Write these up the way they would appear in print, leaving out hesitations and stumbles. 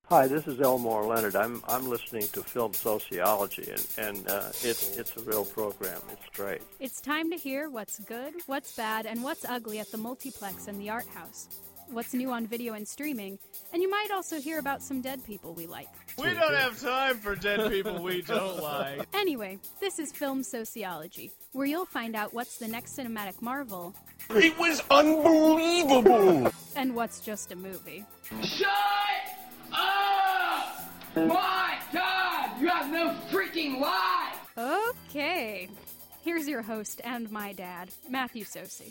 Hi, this is Elmore Leonard. I'm listening to Film Sociology, and it's a real program. It's great. It's time to hear what's good, what's bad, and what's ugly at the multiplex and the art house. What's new on video and streaming, and you might also hear about some dead people we like. We don't have time for dead people we don't like. Anyway, this is Film Sociology, where you'll find out what's the next cinematic marvel. It was unbelievable! And what's just a movie. Shut up! My God, you have no freaking life! Okay, here's your host and my dad, Matthew Sosi.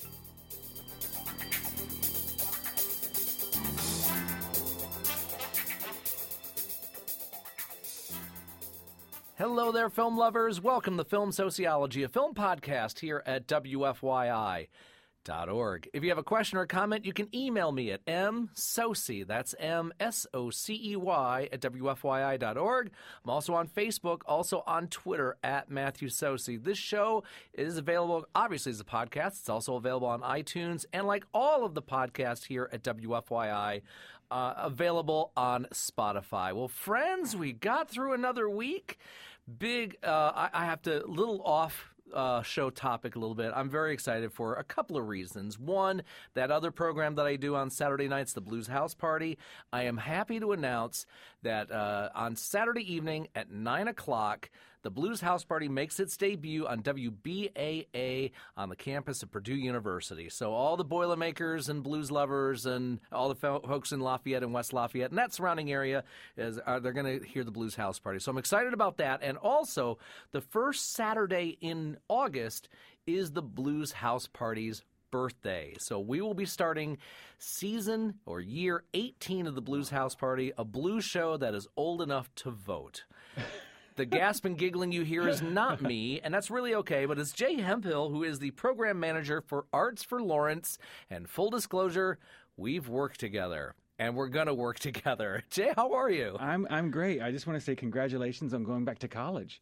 Hello there, film lovers. Welcome to Film Sociology, a film podcast here at WFYI.org. If you have a question or a comment, you can email me at msocey, that's M-S-O-C-E-Y, at WFYI.org. I'm also on Facebook, also on Twitter, at Matthew Sosi. This show is available, obviously, as a podcast. It's also available on iTunes, and like all of the podcasts here at WFYI, available on Spotify. Well, friends, we got through another week. I have to, little off show topic a little bit. I'm very excited for a couple of reasons. One, that other program that I do on Saturday nights, the Blues House Party. I am happy to announce that on Saturday evening at 9 o'clock, the Blues House Party makes its debut on WBAA on the campus of Purdue University. So all the Boilermakers and blues lovers and all the folks in Lafayette and West Lafayette and that surrounding area, they're going to hear the Blues House Party. So I'm excited about that. And also, the first Saturday in August is the Blues House Party's birthday. So we will be starting season or year 18 of the Blues House Party, a blues show that is old enough to vote. The gasp and giggling you hear is not me, and that's really okay, but it's Jay Hemphill, who is the program manager for Arts for Lawrence. And full disclosure, we've worked together, and we're going to work together. Jay, how are you? I'm great. I just want to say congratulations on going back to college.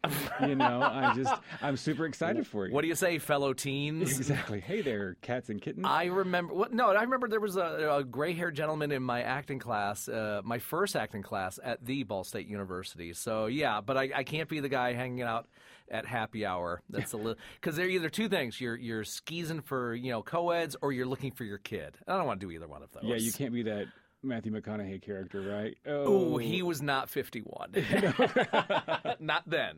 I'm super excited for you. What do you say, fellow teens? Exactly. Hey there, cats and kittens. I remember there was a gray-haired gentleman in my acting class, my first acting class at the Ball State University. So, yeah, but I can't be the guy hanging out at happy hour. That's a little because they're either two things. You're skeezing for co-eds or you're looking for your kid. I don't want to do either one of those. Yeah, you can't be that Matthew McConaughey character, right? Oh, he was not 51. Not then.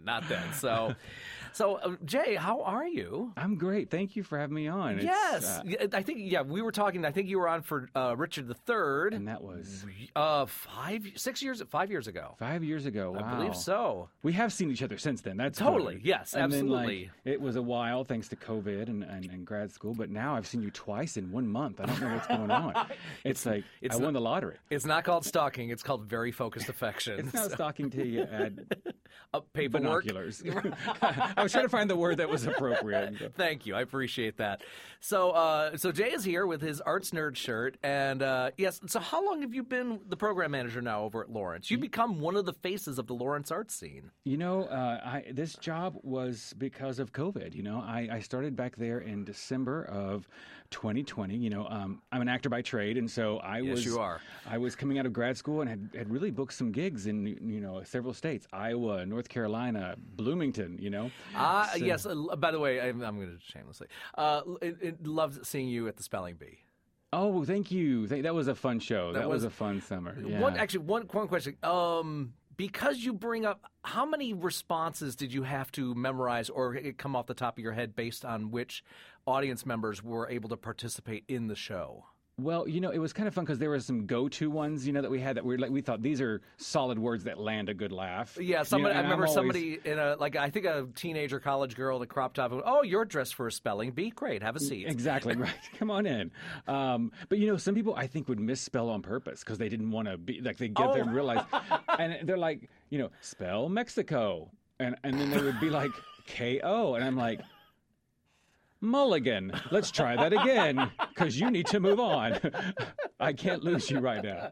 So, Jay, how are you? I'm great. Thank you for having me on. Yes. I think, we were talking, I think you were on for Richard III. And that was 5 years ago. 5 years ago, wow. I believe so. We have seen each other since then. That's totally, good. yes, and absolutely. Then, it was a while thanks to COVID and grad school, but now I've seen you twice in 1 month. I don't know what's going on. I won the lottery. It's not called stalking. It's called very focused affection. It's not stalking till you add binoculars. I was trying to find the word that was appropriate. Thank you. I appreciate that. So Jay is here with his Arts Nerd shirt. And yes, so how long have you been the program manager now over at Lawrence? You've become one of the faces of the Lawrence art scene. This job was because of COVID. I started back there in December of 2020. I'm an actor by trade, and so you are. I was coming out of grad school and had really booked some gigs in several states: Iowa, North Carolina, Bloomington. Yes. By the way, I'm going to shamelessly loved seeing you at the Spelling Bee. Oh, thank you. That was a fun show. That was a fun summer. Yeah. One question. Because you bring up, how many responses did you have to memorize or come off the top of your head based on which audience members were able to participate in the show? Well, it was kind of fun because there were some go-to ones, that we had that we thought these are solid words that land a good laugh. Yeah, I remember somebody in I think a teenager college girl in a crop top. Oh, you're dressed for a spelling bee. Great, have a seat. Exactly right. Come on in. But some people I think would misspell on purpose because they didn't want to be like they get there and realize, and they're like, spell Mexico, and then they would be like K-O, and I'm like, Mulligan. Let's try that again, because you need to move on. I can't lose you right now.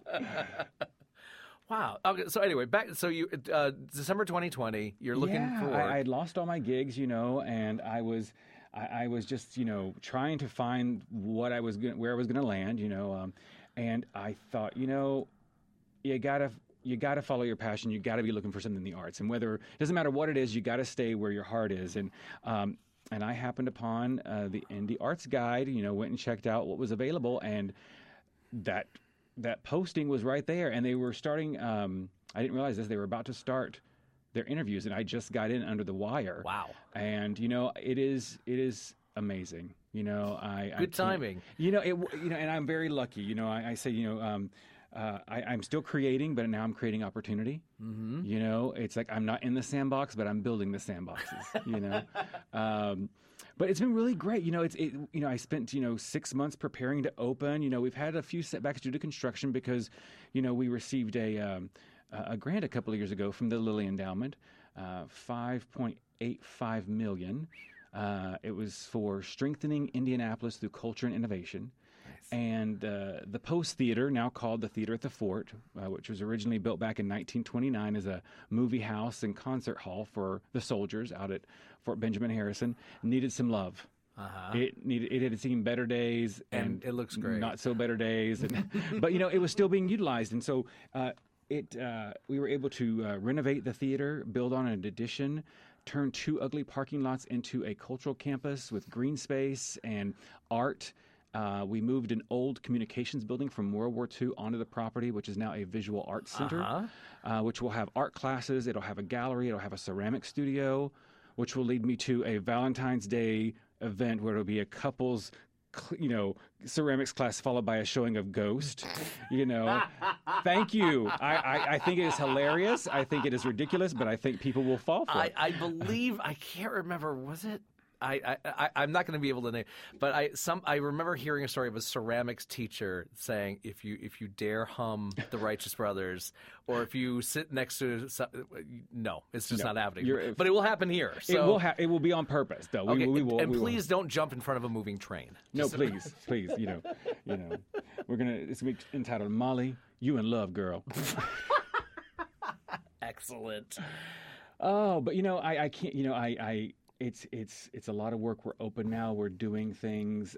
Wow. Okay. So anyway, you December 2020. You're looking for. I had lost all my gigs, and I was just trying to find where I was going to land, and I thought, you gotta you got to follow your passion. You got to be looking for something in the arts, and whether it doesn't matter what it is, you got to stay where your heart is. And I happened upon the Indie Arts Guide. Went and checked out what was available, and that posting was right there. And they were starting. I didn't realize this. They were about to start their interviews, and I just got in under the wire. Wow! And it is amazing. Good timing. And I'm very lucky. I say, I'm still creating, but now I'm creating opportunity. Mm-hmm. It's like I'm not in the sandbox, but I'm building the sandboxes. But it's been really great. I spent 6 months preparing to open. We've had a few setbacks due to construction because, we received a grant a couple of years ago from the Lilly Endowment, $5.85 million. It was for strengthening Indianapolis through culture and innovation. Nice. And the Post Theater, now called the Theater at the Fort, which was originally built back in 1929 as a movie house and concert hall for the soldiers out at Fort Benjamin Harrison, needed some love. Uh-huh. It had seen better days and it looks great. Not so better days, but it was still being utilized, and so we were able to renovate the theater, build on an addition, turn 2 ugly parking lots into a cultural campus with green space and art. We moved an old communications building from World War II onto the property, which is now a visual arts center, which will have art classes. It'll have a gallery. It'll have a ceramic studio, which will lead me to a Valentine's Day event where it'll be a couple's ceramics class followed by a showing of Ghost. Thank you. I think it is hilarious. I think it is ridiculous, but I think people will fall for it. I believe, I can't remember, was it? I'm not going to be able to name, but I remember hearing a story of a ceramics teacher saying, if you dare hum the Righteous Brothers, or if you sit next to, no, it's just not happening. But it will happen here. So. It will be on purpose, though. Okay, please don't jump in front of a moving train. No, please. We're it's gonna be entitled "Molly, You in Love, Girl." Excellent. Oh, but I can't. It's a lot of work. We're open now. We're doing things.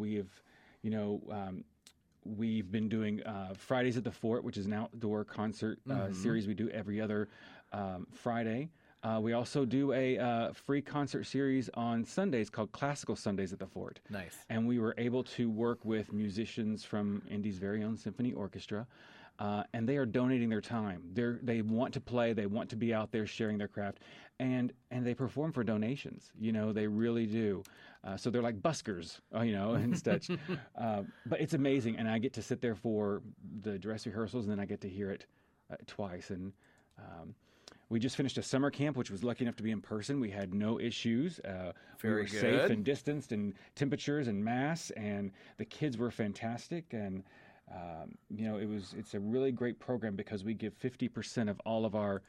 We've been doing Fridays at the Fort, which is an outdoor concert series we do every other Friday. We also do a free concert series on Sundays called Classical Sundays at the Fort. Nice. And we were able to work with musicians from Indy's very own symphony orchestra. And they are donating their time. They want to play. They want to be out there sharing their craft, and they perform for donations. They really do. So they're like buskers, and such. But it's amazing, and I get to sit there for the dress rehearsals, and then I get to hear it twice. And we just finished a summer camp, which was lucky enough to be in person. We had no issues. We were safe and distanced, and temperatures and masks, and the kids were fantastic. And it's a really great program because we give 50% of all of our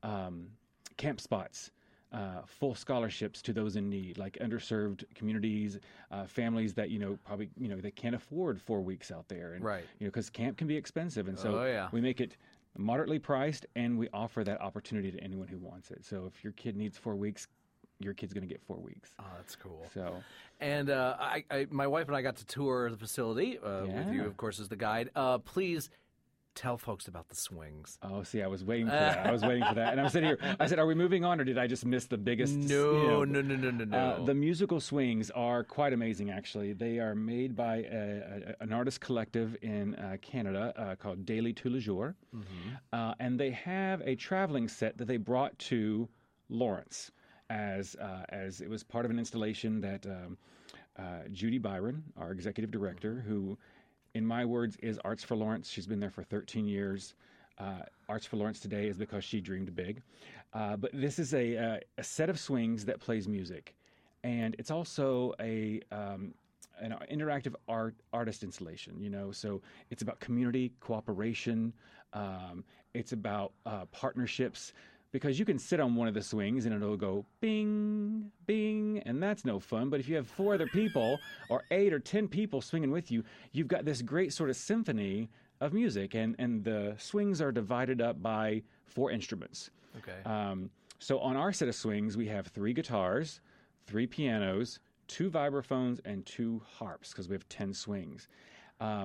camp spots full scholarships to those in need, like underserved communities, families that probably they can't afford 4 weeks out there, and right, because camp can be expensive, and so we make it moderately priced, and we offer that opportunity to anyone who wants it. So if your kid needs 4 weeks, your kid's going to get 4 weeks. Oh, that's cool. So, and my wife and I got to tour the facility with you, of course, as the guide. Please tell folks about the swings. Oh, see, I was waiting for that. And I'm sitting here. I said, "Are we moving on, or did I just miss the biggest?" No. The musical swings are quite amazing. Actually, they are made by an artist collective in Canada called Daily to Le Jour, and they have a traveling set that they brought to Lawrence. As it was part of an installation that Judy Byron, our executive director, who, in my words, is Arts for Lawrence. She's been there for 13 years. Arts for Lawrence today is because she dreamed big. But this is a set of swings that plays music, and it's also an interactive artist installation. So it's about community cooperation. It's about partnerships. Because you can sit on one of the swings and it'll go bing, bing, and that's no fun. But if you have 4 other people or 8 or 10 people swinging with you, you've got this great sort of symphony of music. And the swings are divided up by 4 instruments. Okay. So on our set of swings, we have 3 guitars, 3 pianos, 2 vibraphones, and 2 harps, because we have 10 swings.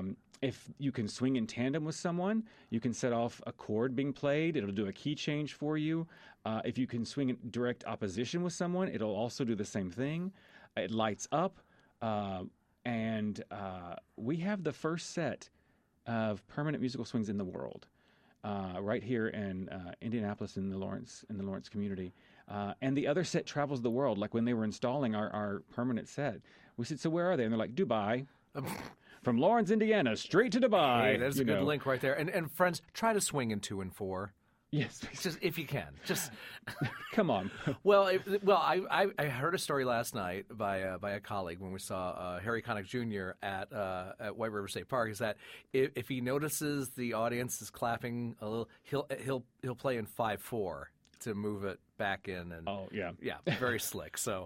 If you can swing in tandem with someone, you can set off a chord being played. It'll do a key change for you. If you can swing in direct opposition with someone, it'll also do the same thing. It lights up. And we have the first set of permanent musical swings in the world, right here in Indianapolis in the Lawrence community. And the other set travels the world. Like when they were installing our permanent set, we said, "So where are they?" And they're like, "Dubai." From Lawrence, Indiana, straight to Dubai. Hey, there's a good link right there. And friends, try to swing in 2 and 4. Yes, just if you can. Just come on. Well, I heard a story last night by a colleague when we saw Harry Connick Jr. at White River State Park. Is that if he notices the audience is clapping a little, he'll play in 5/4 to move it back in. And yeah, very slick. So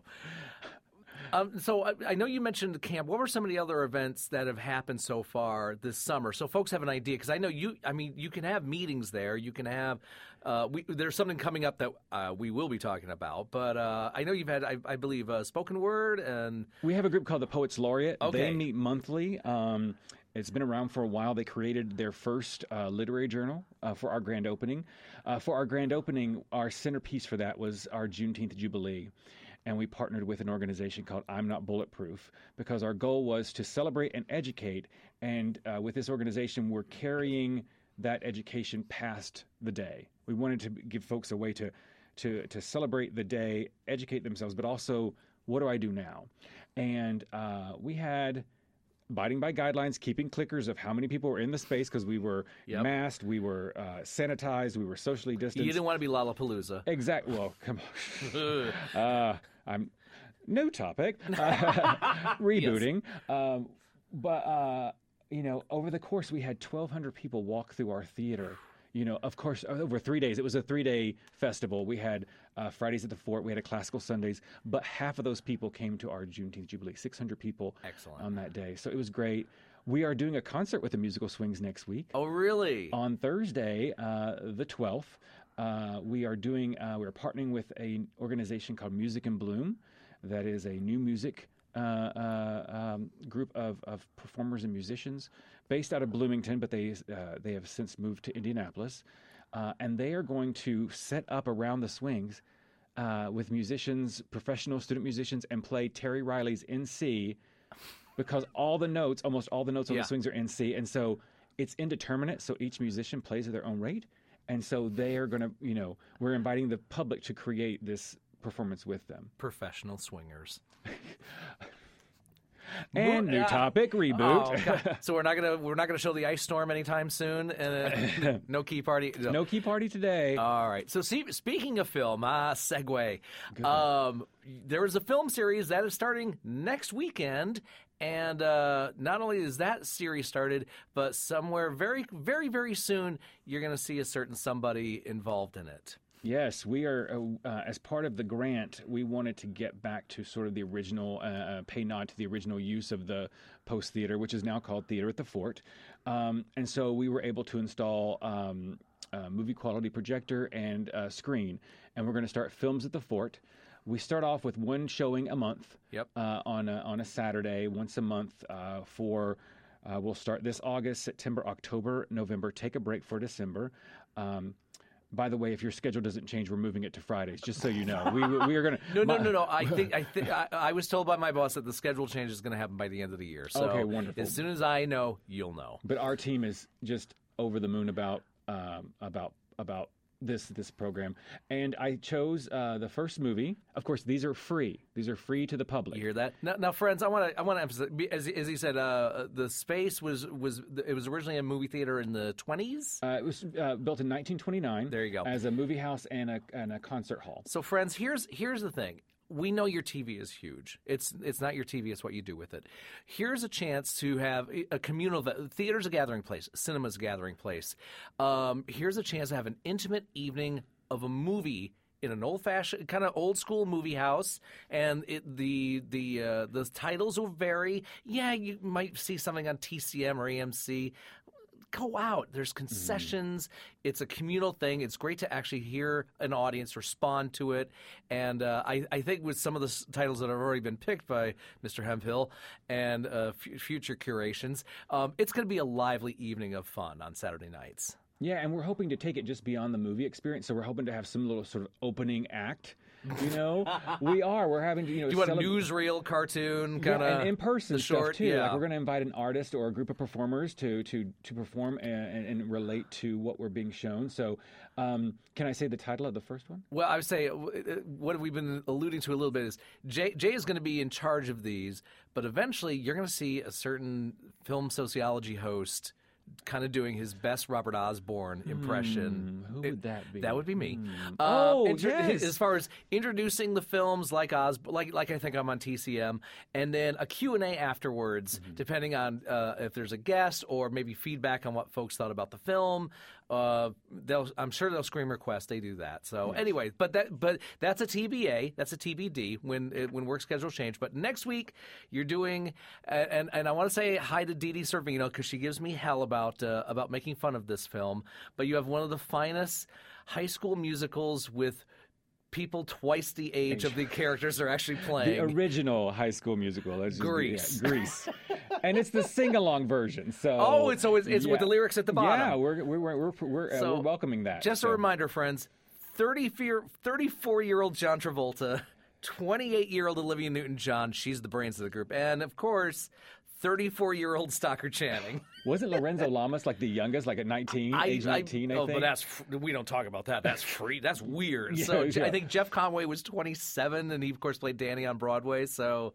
I know you mentioned the camp. What were some of the other events that have happened so far this summer? So folks have an idea, because I know you can have meetings there. You can have there's something coming up that we will be talking about. But I know you've had, I believe, spoken word, and we have a group called the Poets Laureate. Okay. They meet monthly. It's been around for a while. They created their first literary journal for our grand opening. For our grand opening, our centerpiece for that was our Juneteenth Jubilee. And we partnered with an organization called I'm Not Bulletproof, because our goal was to celebrate and educate. And with this organization, we're carrying that education past the day. We wanted to give folks a way to celebrate the day, educate themselves, but also, what do I do now? And we had abiding by guidelines, keeping clickers of how many people were in the space, because we were masked, we were sanitized, we were socially distanced. You didn't want to be Lollapalooza. Exactly. Well, come on. I'm no topic. Rebooting. Yes. But over the course, we had 1,200 people walk through our theater. Of course, over 3 days. It was a 3-day festival. We had Fridays at the Fort. We had a classical Sundays. But half of those people came to our Juneteenth Jubilee. 600 people on that day. So it was great. We are doing a concert with the Musical Swings next week. Oh, really? On Thursday, the 12th. We're partnering with an organization called Music in Bloom. That is a new music group of performers and musicians based out of Bloomington, but they have since moved to Indianapolis. And they are going to set up around the swings with musicians, professional student musicians, and play Terry Riley's In C, because almost all the notes on the swings are in C. And so it's indeterminate, so each musician plays at their own rate. And so they are going to, we're inviting the public to create this performance with them. Professional swingers. And new topic, reboot. Oh, God. So we're not gonna show the ice storm anytime soon, and no key party. No key party today. All right. So speaking of film, segue. There is a film series that is starting next weekend. And not only is that series started, but somewhere very, very, very soon, you're going to see a certain somebody involved in it. Yes, we are, as part of the grant, we wanted to get back to sort of the original, pay nod to the original use of the Post Theater, which is now called Theater at the Fort. And so we were able to install a movie quality projector and screen. And we're going to start Films at the Fort. We start off with one showing a month. Yep. On a Saturday, once a month. We'll start this August, September, October, November. Take a break for December. By the way, if your schedule doesn't change, we're moving it to Fridays. Just so you know, we are going to. No. I was told by my boss that the schedule change is going to happen by the end of the year. So okay, wonderful. As soon as I know, you'll know. But our team is just over the moon about this program, and I chose the first movie. Of course, these are free. These are free to the public. You hear that? Now, friends, I want to emphasize, as he said, the space was originally a movie theater in the 20s. It was built in 1929. There you go. As a movie house and a concert hall. So, friends, here's the thing. We know your TV is huge. It's not your TV, it's what you do with it. Here's a chance to have a communal – theater's a gathering place. Cinema's a gathering place. Here's a chance to have an intimate evening of a movie in an old-fashioned, kind of old-school movie house, and the titles will vary. Yeah, you might see something on TCM or AMC. go out. There's concessions. It's a communal thing. It's great to actually hear an audience respond to it. And I think with some of the titles that have already been picked by Mr. Hemphill and future curations, it's going to be a lively evening of fun on Saturday nights. Yeah, and we're hoping to take it just beyond the movie experience. So we're hoping to have some little sort of opening act. We're having to, Do you want a newsreel cartoon kind of and in-person short stuff too? Yeah. Like we're going to invite an artist or a group of performers to perform and relate to what we're being shown. So can I say the title of the first one? Well, I would say what we've been alluding to a little bit is Jay is going to be in charge of these, but eventually you're going to see a certain film sociology host kind of doing his best Robert Osborne impression. Who would that be? That would be me. Yes. As far as introducing the films like like I think I'm on TCM, and then a Q&A afterwards, depending on if there's a guest or maybe feedback on what folks thought about the film. I'm sure they'll scream request. They do that. So anyway, but that's a TBA. That's a TBD when work schedules change. But next week you're doing, and I want to say hi to Dee Dee Servino because she gives me hell about making fun of this film. But you have one of the finest high school musicals with people twice the age of the characters they're actually playing. The original High School Musical. Grease. Grease. And it's the sing-along version. So it's with the lyrics at the bottom. Yeah, we're welcoming that. Just a reminder, friends, 34-year-old John Travolta, 28-year-old Olivia Newton-John, she's the brains of the group, and of course, 34-year-old Stockard Channing. Wasn't Lorenzo Lamas like the youngest, like at 19, age 19, I think? But we don't talk about that. That's free. That's weird. Yeah, so yeah. I think Jeff Conway was 27, and he, of course, played Danny on Broadway, so...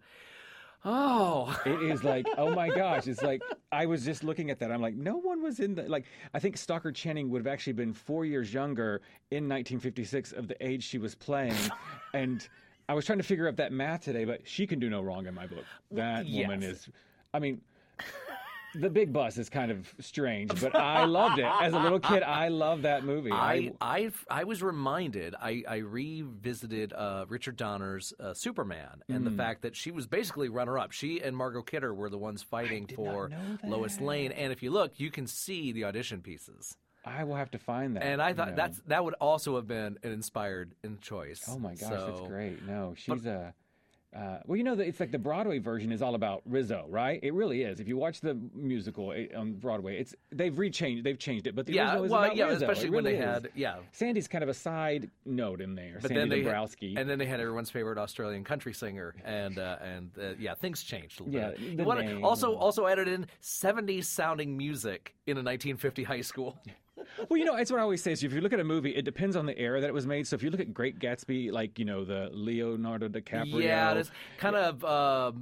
Oh. It is like, oh my gosh. It's like, I was just looking at that. I'm like, no one was in the, like, I think Stockard Channing would have actually been 4 years younger in 1956 of the age she was playing. And I was trying to figure out that math today, but she can do no wrong in my book. That woman is, I mean, the big bus is kind of strange, but I loved it. As a little kid, I loved that movie. I was reminded, I revisited Richard Donner's Superman and the fact that she was basically runner-up. She and Margot Kidder were the ones fighting for Lois Lane. And if you look, you can see the audition pieces. I will have to find that. And I thought that would also have been an inspired choice. Oh my gosh, that's great. No, she's well, it's like the Broadway version is all about Rizzo, right? It really is. If you watch the musical on Broadway, they've changed it, but the original is about Rizzo. Especially when they had Sandy's kind of a side note in there. But Sandy Dabrowski. And then they had everyone's favorite Australian country singer, and things changed a little bit. Name. Also added in 70s sounding music in a 1950 high school. Well, it's what I always say. So if you look at a movie, it depends on the era that it was made. So if you look at Great Gatsby, like, the Leonardo DiCaprio. Yeah, it's kind of...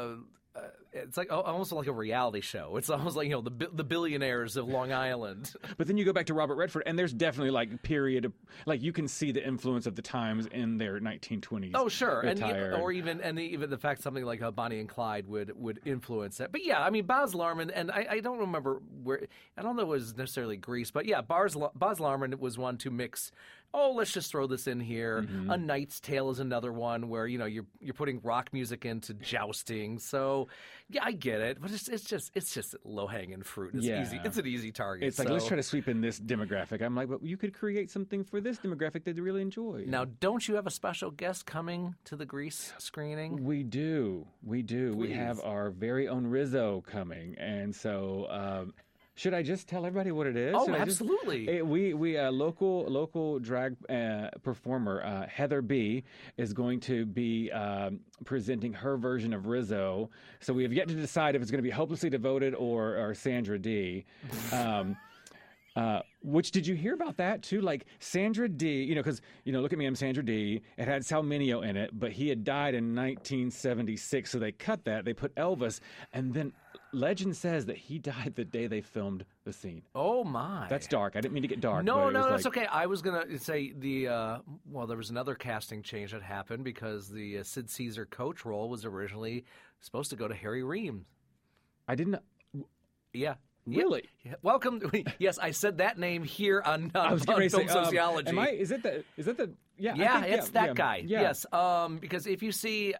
it's like almost like a reality show. It's almost like the billionaires of Long Island. But then you go back to Robert Redford, and there's definitely like period, like you can see the influence of the times in their 1920s. Oh, sure, attire. even the fact something like Bonnie and Clyde would influence that. But yeah, I mean Baz Luhrmann, and I don't remember where. I don't know if it was necessarily Grease, but yeah, Baz Luhrmann was one to mix. Oh, let's just throw this in here. A Knight's Tale is another one where you're putting rock music into jousting. So yeah, I get it, but it's just low hanging fruit. It's easy. It's an easy target. It's like let's try to sweep in this demographic. I'm like, but you could create something for this demographic that they really enjoy. Now, don't you have a special guest coming to the Grease screening? We do. Please. We have our very own Rizzo coming, and so. Should I just tell everybody what it is? Oh, absolutely. We local drag performer Heather B is going to be presenting her version of Rizzo. So we have yet to decide if it's going to be Hopelessly Devoted or Sandra D. Which did you hear about that too? Like Sandra D, because look at me, I'm Sandra D. It had Sal Mineo in it, but he had died in 1976, so they cut that. They put Elvis, and then legend says that he died the day they filmed the scene. Oh my! That's dark. I didn't mean to get dark. No, that's okay. I was gonna say there was another casting change that happened because the Sid Caesar coach role was originally supposed to go to Harry Reams. I didn't. Yeah. Really? Yeah, welcome. Yes, I said that name here on I was on going to Film say, Sociology. Is it the? Yeah, Yeah, I think, it's that guy. Yeah. Yes, because if you see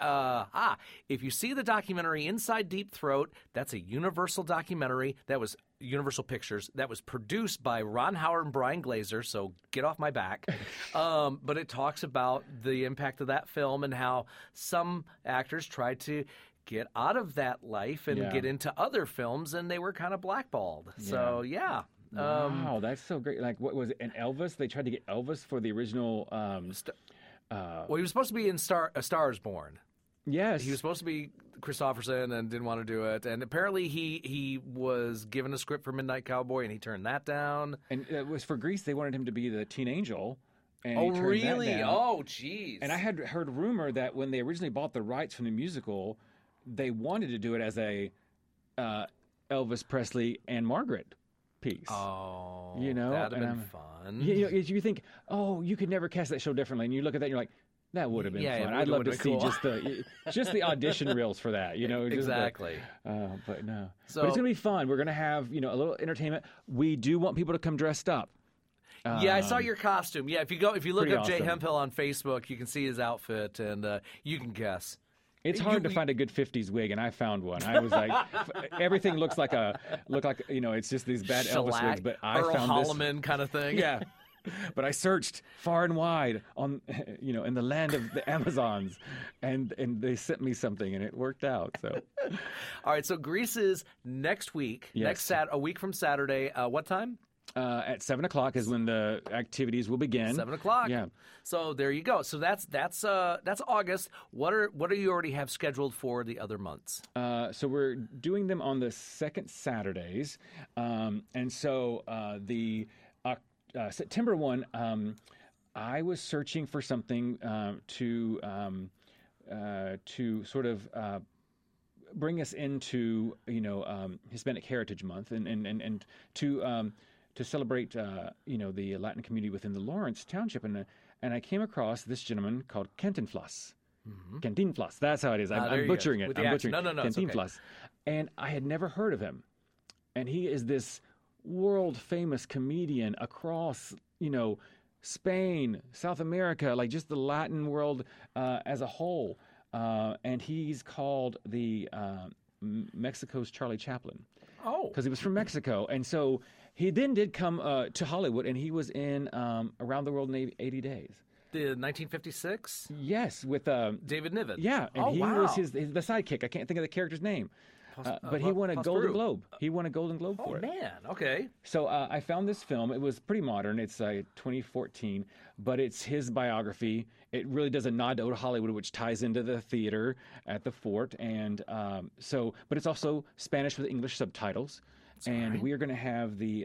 the documentary Inside Deep Throat, that's a Universal documentary. That was Universal Pictures. That was produced by Ron Howard and Brian Glazer. So get off my back. But it talks about the impact of that film and how some actors tried to get out of that life and get into other films, and they were kind of blackballed. So yeah. Wow, that's so great. Like, what was it? And Elvis? They tried to get Elvis for the original. Well, he was supposed to be in A Star Is Born. Yes, He was supposed to be Christopherson and didn't want to do it. And apparently he was given a script for Midnight Cowboy, and he turned that down. And it was for Grease. They wanted him to be the teen angel. And Oh, he turned really? That down. Oh, jeez. And I had heard rumor that when they originally bought the rights from the musical, they wanted to do it as a Elvis Presley and Margaret piece. Oh, You know, that'd have and been fun. You think, oh, you could never cast that show differently, and you look at that, and you're like, that would have been Yeah, it fun. would- I'd love to would've see been cool. just the audition reels for that. You know, just Exactly. but no. So- but it's gonna be fun. We're gonna have a little entertainment. We do want people to come dressed up. Yeah, I saw your costume. Yeah, if you look pretty up Jay awesome. Hemphill on Facebook, you can see his outfit, and you can guess. It's hard to find a good '50s wig, and I found one. I was like, everything looks like it's just these bad Elvis Shellac, wigs, but I Earl found Holliman kind of thing. Yeah. But I searched far and wide on, in the land of the Amazons, and they sent me something, and it worked out. So, All right, so Grease is next week. Yes. A week from Saturday. What time? at 7:00 is when the activities will begin. 7:00. Yeah. So there you go. So that's August. What do you already have scheduled for the other months? So we're doing them on the second Saturdays, and so the September one, I was searching for something to sort of bring us into Hispanic Heritage Month and to celebrate the Latin community within the Lawrence Township, and I came across this gentleman called Cantinflas. Mm-hmm. Cantinflas, that's how it is. I'm butchering it. I'm butchering it. No, Cantinflas. Okay. And I had never heard of him. And he is this world famous comedian across, Spain, South America, like just the Latin world as a whole. And he's called the Mexico's Charlie Chaplin. Oh. Because he was from Mexico. And so he then did come to Hollywood, and he was in Around the World in 80 Days. The 1956? Yes, with David Niven. Yeah, and he was the sidekick. I can't think of the character's name. But he won a Golden Globe. He won a Golden Globe for it. Oh, man. Okay. So I found this film. It was pretty modern. It's 2014, but it's his biography. It really does a nod to Old Hollywood, which ties into the theater at the Fort. And but it's also Spanish with English subtitles. And we are going to have the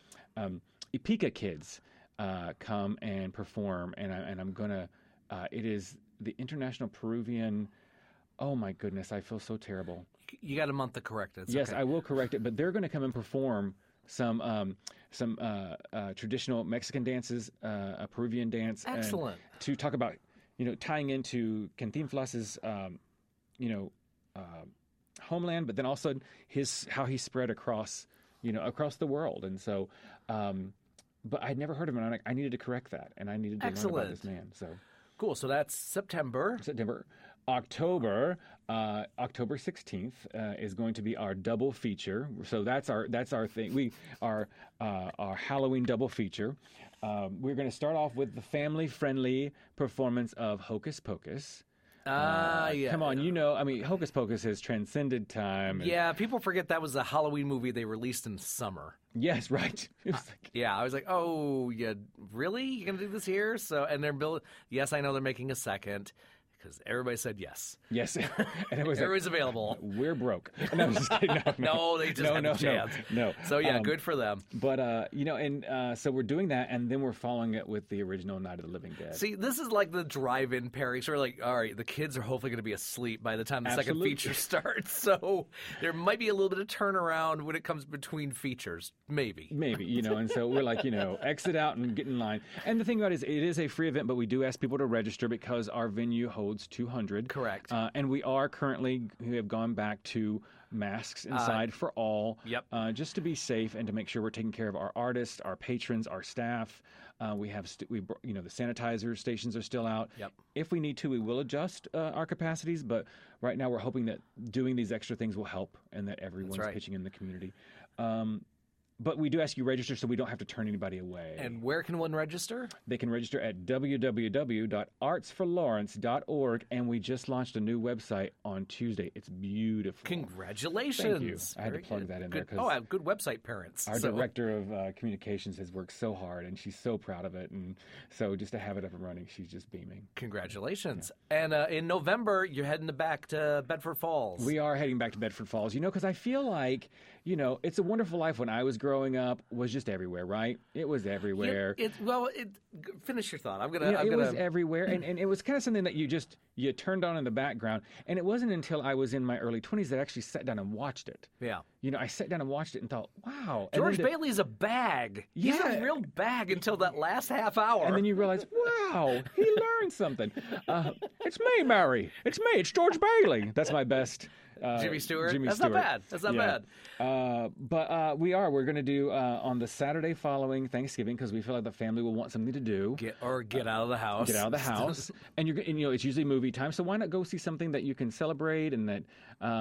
Ipica kids come and perform. And I'm going to, it is the International Peruvian. Oh, my goodness. I feel so terrible. You got a month to correct it. Yes, okay. I will correct it. But they're going to come and perform some traditional Mexican dances, a Peruvian dance. Excellent. To talk about, tying into Cantinflas's, homeland, but then also how he spread across the world. And so, but I'd never heard of him. And I needed to correct that, and I needed to learn about this man. So cool. So that's September. October 16th is going to be our double feature. So that's our thing. Our Halloween double feature. We're going to start off with the family-friendly performance of Hocus Pocus. Yeah. Come on, Hocus Pocus has transcended time. Yeah, people forget that was a Halloween movie they released in summer. Yes, right. It was I was like, oh, yeah, really? You're going to do this here? So, and they're yes, I know they're making a second. Because everybody said yes. Yes. And it was everybody's available. We're broke. No, I'm just kidding. No, they just had a chance. No. So, yeah, good for them. But, so we're doing that, and then we're following it with the original Night of the Living Dead. See, this is like the drive-in pairing. So we're like, all right, the kids are hopefully going to be asleep by the time the second feature starts. So there might be a little bit of turnaround when it comes between features. Maybe, and so we're like, exit out and get in line. And the thing about it is a free event, but we do ask people to register because our venue holds holds 200. Correct. And we have gone back to masks inside for all. Yep. Just to be safe and to make sure we're taking care of our artists, our patrons, our staff. We have, the sanitizer stations are still out. Yep. If we need to, we will adjust our capacities. But right now, we're hoping that doing these extra things will help and that everyone's pitching in the community. But we do ask you register so we don't have to turn anybody away. And where can one register? They can register at www.artsforlawrence.org, and we just launched a new website on Tuesday. It's beautiful. Congratulations. Thank you. I had to plug that in there. I have good website parents. Our director of communications has worked so hard, and she's so proud of it. And so just to have it up and running, she's just beaming. Congratulations. Yeah. And in November, you're heading back to Bedford Falls. We are heading back to Bedford Falls, because I feel like, It's a Wonderful Life when I was growing up was just everywhere, right? It was everywhere. Finish your thought. It was everywhere, and it was kind of something that you turned on in the background. And it wasn't until I was in my early 20s that I actually sat down and watched it. Yeah. I sat down and watched it and thought, wow. George Bailey's a bag. Yeah. He's a real bag until that last half hour. And then you realize, wow, he learned something. It's me, Mary. It's me. It's George Bailey. That's my best. Jimmy Stewart? That's not bad. That's not bad. But we're going to do on the Saturday following Thanksgiving because we feel like the family will want something to do. Get out of the house. Get out of the house. and it's usually movie time, so why not go see something that you can celebrate and that.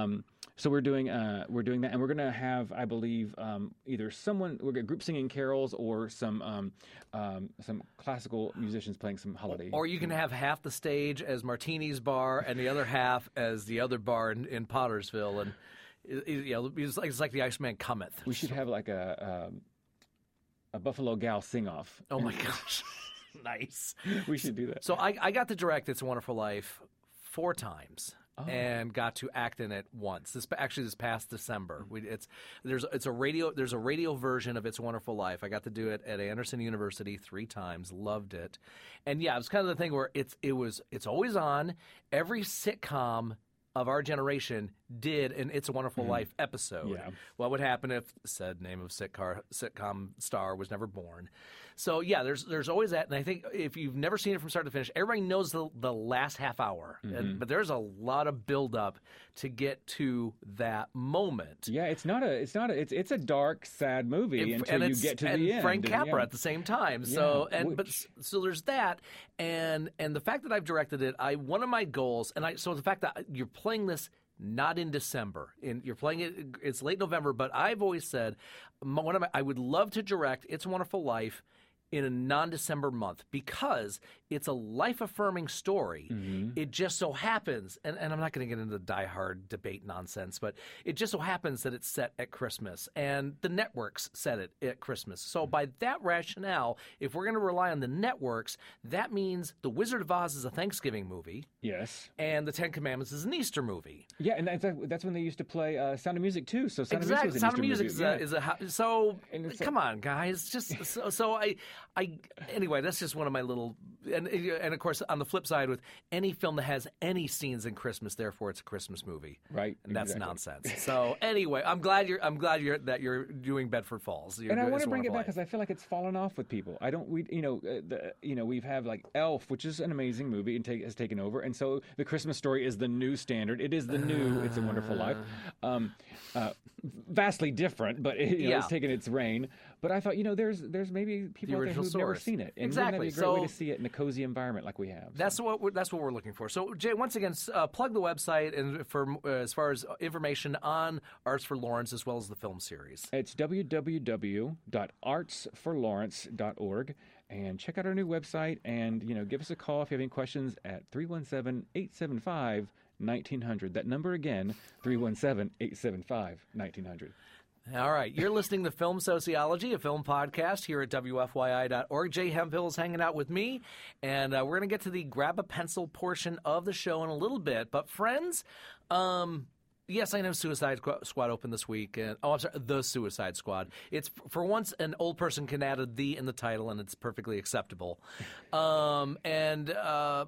So we're doing that, and we're going to have, I believe, either we're going to group singing carols or some classical musicians playing some holiday. Or you can have half the stage as Martini's Bar and the other half as the other bar in Pottersville, and it's like the Iceman cometh. We should have like a Buffalo Gal sing-off. Oh my gosh, nice. We should do that. So I got to direct It's a Wonderful Life 4 times. And got to act in it once. This past December. There's a radio version of It's a Wonderful Life. I got to do it at Anderson University 3 times. Loved it. And yeah, it was kind of the thing where it's always on. Every sitcom of our generation did an It's a Wonderful Life episode. Yeah. What would happen if said name of sitcom star was never born? So yeah, there's always that, and I think if you've never seen it from start to finish, everybody knows the last half hour, but there's a lot of build up to get to that moment. Yeah, it's a dark, sad movie until you get to the end. Frank Capra at the same time. So so there's that, and the fact that I've directed it, one of my goals, so the fact that you're playing this not in December, you're playing it. It's late November, but I've always said I would love to direct It's a Wonderful Life in a non-December month because it's a life-affirming story. It just so happens, and I'm not going to get into the die-hard debate nonsense, but it just so happens that it's set at Christmas, and the networks set it at Christmas. So by that rationale, if we're going to rely on the networks, that means The Wizard of Oz is a Thanksgiving movie. Yes. And The Ten Commandments is an Easter movie. Yeah, and that's when they used to play Sound of Music, too. So Sound exactly. of Music was an Sound of Easter Music movie. is a so come on, guys. Just so I anyway, that's just one of my little and of course on the flip side with any film that has any scenes in Christmas, therefore it's a Christmas movie. Right. And that's nonsense. So anyway, I'm glad you're doing Bedford Falls. And I want to bring it back because I feel like it's fallen off with people. We've had like Elf, which is an amazing movie and has taken over, and so the Christmas Story is the new standard. It is the new It's a Wonderful Life. Vastly different, but it's taken its reign. But I thought, there's maybe people out there who've never seen it, and exactly. That'd be a great way to see it in a cozy environment like we have. That's what we're looking for. So, Jay, once again, plug the website and for as far as information on Arts for Lawrence as well as the film series. It's www.artsforlawrence.org. And check out our new website and, give us a call if you have any questions at 317-875-1900. That number again, 317-875-1900. All right. You're listening to Film Sociology, a film podcast here at WFYI.org. Jay Hemphill is hanging out with me, and we're going to get to the grab a pencil portion of the show in a little bit. But friends, yes, I know Suicide Squad opened this week. I'm sorry, The Suicide Squad. It's for once an old person can add a "the" in the title, and it's perfectly acceptable. All right,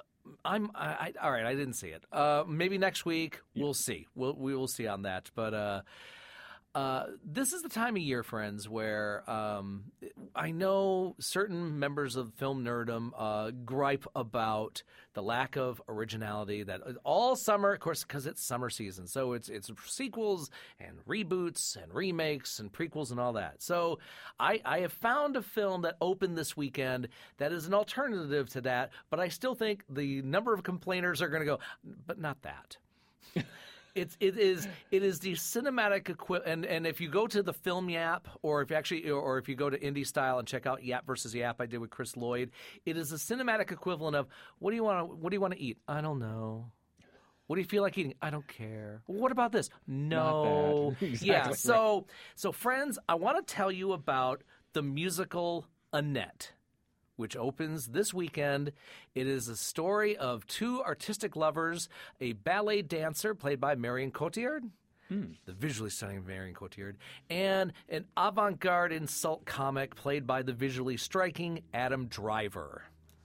I didn't see it. Maybe next week we'll see. We will see on that. But This is the time of year, friends, where I know certain members of film nerdom gripe about the lack of originality that all summer, of course, because it's summer season. So it's sequels and reboots and remakes and prequels and all that. So I have found a film that opened this weekend that is an alternative to that, but I still think the number of complainers are going to go, but not that. It is the cinematic equivalent, and if you go to the Film Yap, or if you go to Indie Style and check out Yap versus Yap I did with Chris Lloyd, it is a cinematic equivalent of what do you want to eat? I don't know. What do you feel like eating? I don't care. What about this? No. Not that. Exactly Yeah. right. So friends, I want to tell you about the musical Annette, which opens this weekend. It is a story of two artistic lovers, a ballet dancer played by Marion Cotillard, the visually stunning Marion Cotillard, and an avant-garde insult comic played by the visually striking Adam Driver.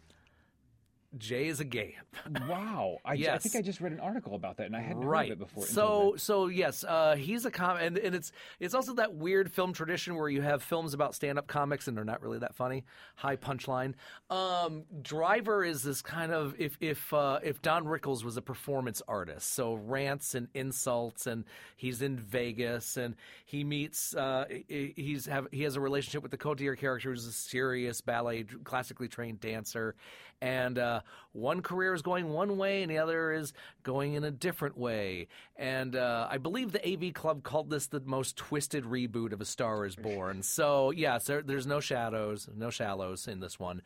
J is a Gamp. Wow. I think I just read an article about that, and I hadn't heard of it before. So yes, he's a comic, and it's also that weird film tradition where you have films about stand-up comics, and they're not really that funny. High punchline. Driver is this kind of if Don Rickles was a performance artist, so rants and insults, and he's in Vegas, and he meets he has a relationship with the Cotillard character, who's a serious ballet, classically trained dancer, and one career is going one way and the other is going in a different way. And I believe the AV Club called this the most twisted reboot of A Star is Born. So, yes, there's no shallows in this one.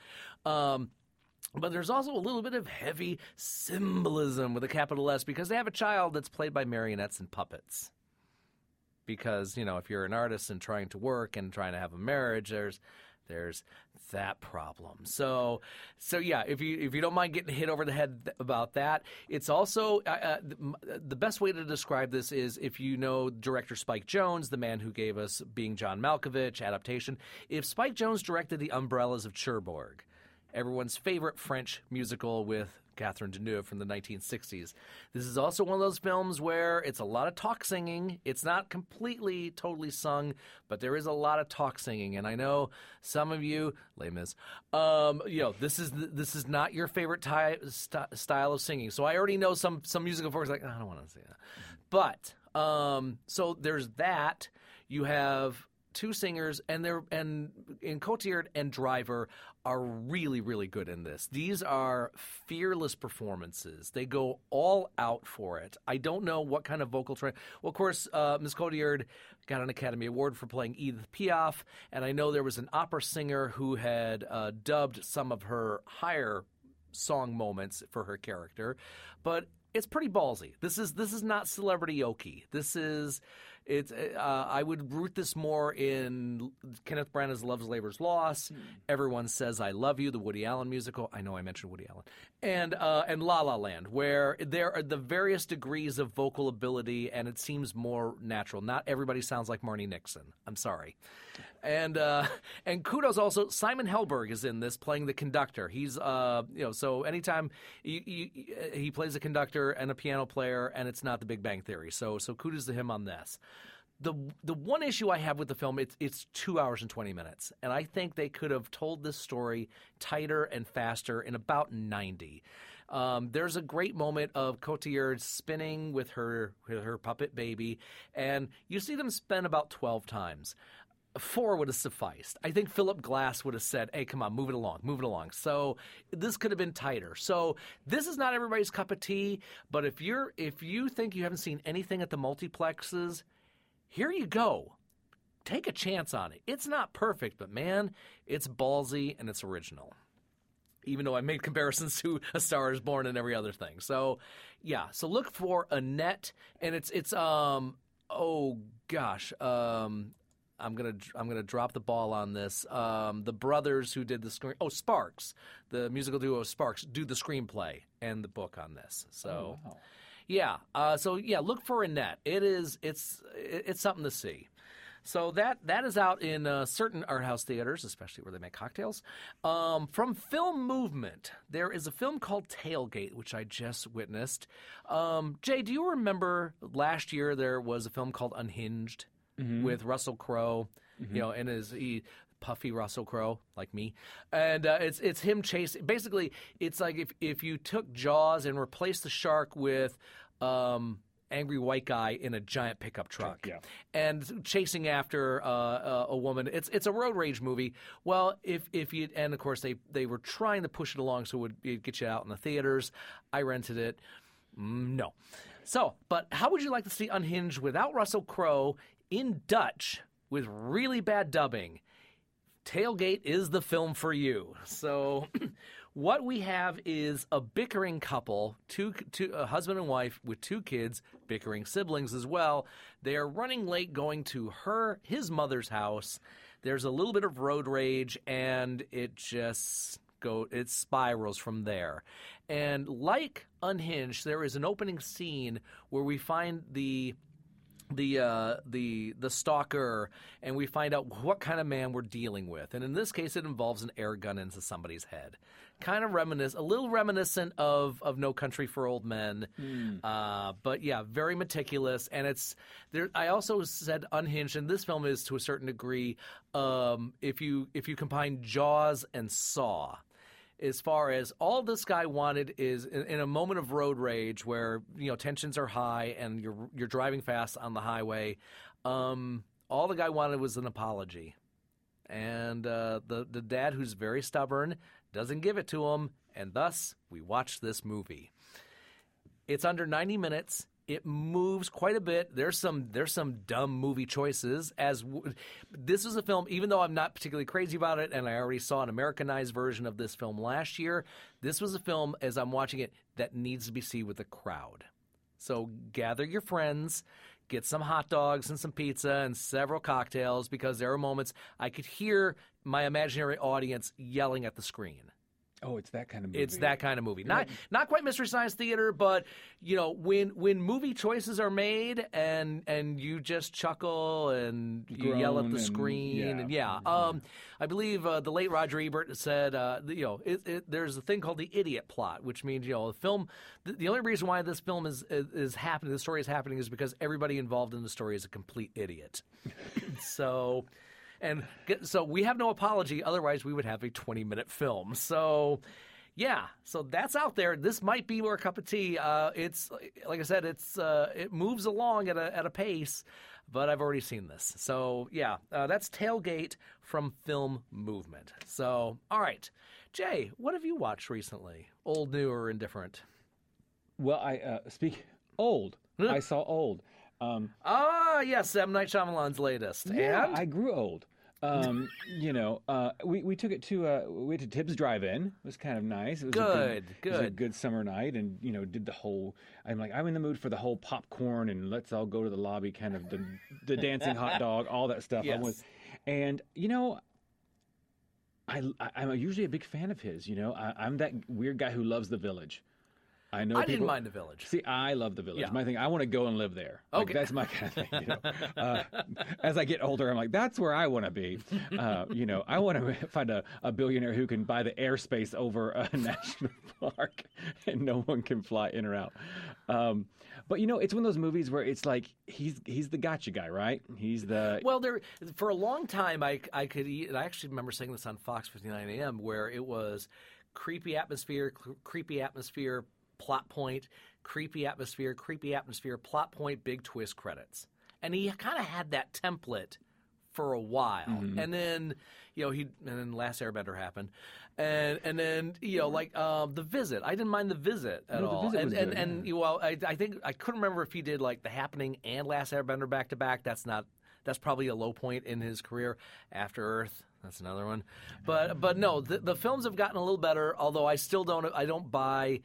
But there's also a little bit of heavy symbolism with a capital S because they have a child that's played by marionettes and puppets. Because, if you're an artist and trying to work and trying to have a marriage, there's that problem. So yeah, if you don't mind getting hit over the head about that, it's also the best way to describe this is if you know director Spike Jonze, the man who gave us Being John Malkovich adaptation. If Spike Jonze directed The Umbrellas of Cherbourg, everyone's favorite French musical with Catherine Deneuve from the 1960s. This is also one of those films where it's a lot of talk singing. It's not completely, totally sung, but there is a lot of talk singing. And I know some of you, Les Mis, this is not your favorite style of singing. So I already know some musical folks like, I don't want to see that. But so there's that. You have two singers, and Cotillard and Driver are really, really good in this. These are fearless performances. They go all out for it. I don't know what kind of vocal training. Well, of course, Ms. Cotillard got an Academy Award for playing Edith Piaf, and I know there was an opera singer who had dubbed some of her higher song moments for her character, but it's pretty ballsy. This is not Celebrity Okie. I would root this more in Kenneth Branagh's Love's Labor's Lost, Everyone Says I Love You, the Woody Allen musical. I know I mentioned Woody Allen. And La La Land, where there are the various degrees of vocal ability, and it seems more natural. Not everybody sounds like Marnie Nixon. I'm sorry. And kudos also, Simon Helberg is in this playing the conductor. He's so anytime he plays a conductor and a piano player, and it's not The Big Bang Theory. So kudos to him on this. The one issue I have with the film, it's 2 hours and 20 minutes, and I think they could have told this story tighter and faster in about 90. There's a great moment of Cotillard spinning with her puppet baby, and you see them spin about 12 times. 4 would have sufficed. I think Philip Glass would have said, hey, come on, move it along. So this could have been tighter. So this is not everybody's cup of tea, but if you think you haven't seen anything at the multiplexes, here you go. Take a chance on it. It's not perfect, but man, it's ballsy and it's original. Even though I made comparisons to A Star is Born and every other thing. So yeah, so look for Annette, and it's I'm gonna drop the ball on this. The brothers who did the screen, Sparks, the musical duo Sparks, do the screenplay and the book on this. So, wow. Yeah. Look for Annette. It's something to see. So that is out in certain art house theaters, especially where they make cocktails. From Film Movement, there is a film called Tailgate, which I just witnessed. Jay, do you remember last year there was a film called Unhinged? with Russell Crowe, and puffy Russell Crowe like me, and it's him chasing. Basically, it's like if you took Jaws and replaced the shark with angry white guy in a giant pickup truck, and chasing after a woman. It's a road rage movie. Well, if you, and of course they were trying to push it along so it'd get you out in the theaters. I rented it. No. So, but how would you like to see Unhinged without Russell Crowe in Dutch with really bad dubbing? Tailgate is the film for you. So what we have is a bickering couple, a husband and wife with 2 kids, bickering siblings as well. They are running late going to his mother's house. There's a little bit of road rage, and it spirals from there. And like Unhinged, there is an opening scene where we find the stalker, and we find out what kind of man we're dealing with. And in this case, it involves an air gun into somebody's head. Kind of a little reminiscent of No Country for Old Men. But yeah, very meticulous. And it's there. I also said Unhinged, and this film is to a certain degree, if you combine Jaws and Saw. As far as all this guy wanted is in a moment of road rage where tensions are high and you're driving fast on the highway, all the guy wanted was an apology, and the dad, who's very stubborn, doesn't give it to him, and thus we watch this movie. It's under 90 minutes. It moves quite a bit. There's some dumb movie choices. This is a film, even though I'm not particularly crazy about it, and I already saw an Americanized version of this film last year, this was a film, as I'm watching it, that needs to be seen with a crowd. So gather your friends, get some hot dogs and some pizza and several cocktails, because there are moments I could hear my imaginary audience yelling at the screen. Oh, it's that kind of movie. It's that kind of movie. Not quite Mystery Science Theater, but when movie choices are made and you just chuckle and you yell at the screen I believe the late Roger Ebert said there's a thing called the idiot plot, which means the film. The only reason why this film is happening, the story is happening, is because everybody involved in the story is a complete idiot. So we have no apology. Otherwise, we would have a 20-minute film. So, yeah. So that's out there. This might be more a cup of tea. It's like I said. It moves along at a pace, but I've already seen this. So yeah, that's Tailgate from Film Movement. So all right, Jay, what have you watched recently? Old, new, or indifferent? Well, I speak old. I saw Old. Yes, M. Night Shyamalan's latest. Yeah, and I grew old. We took it to we went to Tibbs Drive-In. It was kind of nice. It was good. It was a good summer night, and did the whole. I'm in the mood for the whole popcorn and let's all go to the lobby, kind of the dancing hot dog, all that stuff. Yes. I'm usually a big fan of his. I'm that weird guy who loves The Village. I know. I didn't mind The Village. See, I love The Village. Yeah. My thing, I want to go and live there. Okay. That's my kind of thing. As I get older, I'm like, that's where I want to be. I want to find a billionaire who can buy the airspace over a national park and no one can fly in or out. But it's one of those movies where it's like he's the gotcha guy, right? He's the for a long time I actually remember saying this on Fox 59 AM, where it was creepy atmosphere, plot point, creepy atmosphere, plot point, big twist, credits. And he kind of had that template for a while. Mm-hmm. And then, and then Last Airbender happened. And then, The Visit. I didn't mind The Visit at all. The Visit was good, I think I couldn't remember if he did like The Happening and Last Airbender back to back. That's probably a low point in his career. After Earth, that's another one. But no, the films have gotten a little better, although I don't buy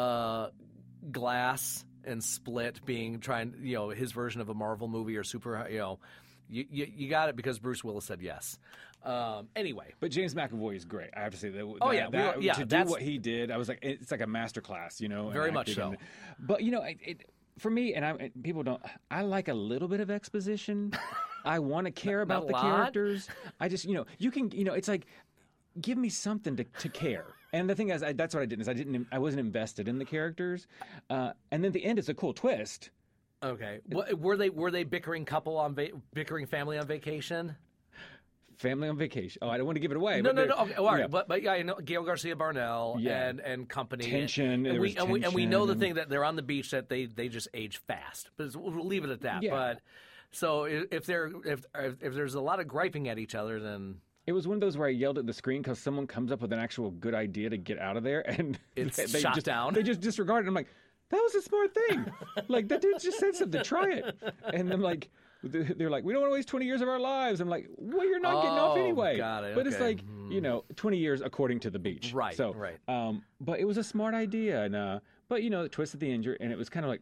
Glass and Split being his version of a Marvel movie or super, you got it because Bruce Willis said yes. Anyway, but James McAvoy is great. I have to say that. To do what he did, I was like, it's like a masterclass, Very much so. But for me, and people don't. I like a little bit of exposition. I want to care about the characters. I just, you can, it's like, give me something to care. And the thing is, that's what I did. I wasn't invested in the characters. And then at the end, it's a cool twist. Okay. Were they bickering couple on bickering family on vacation? Family on vacation. Oh, I don't want to give it away. No. but Okay, all right. But yeah, I know Gail Garcia Bernal and company. Tension. And we tension. know the thing that they're on the beach that they just age fast. But we'll leave it at that. Yeah. But so if there's a lot of griping at each other, then It was one of those where I yelled at the screen because someone comes up with an actual good idea to get out of there, and It's they shot just, down. They just disregard it. I'm like, that was a smart thing. Like, that dude just said something. Try it. And I'm like, they're like, we don't want to waste 20 years of our lives. I'm like, well, you're not getting off anyway. Got it. But it's Okay. like, 20 years according to the beach. Right, So, right. But it was a smart idea, and but it twisted the injury, and it was kind of like,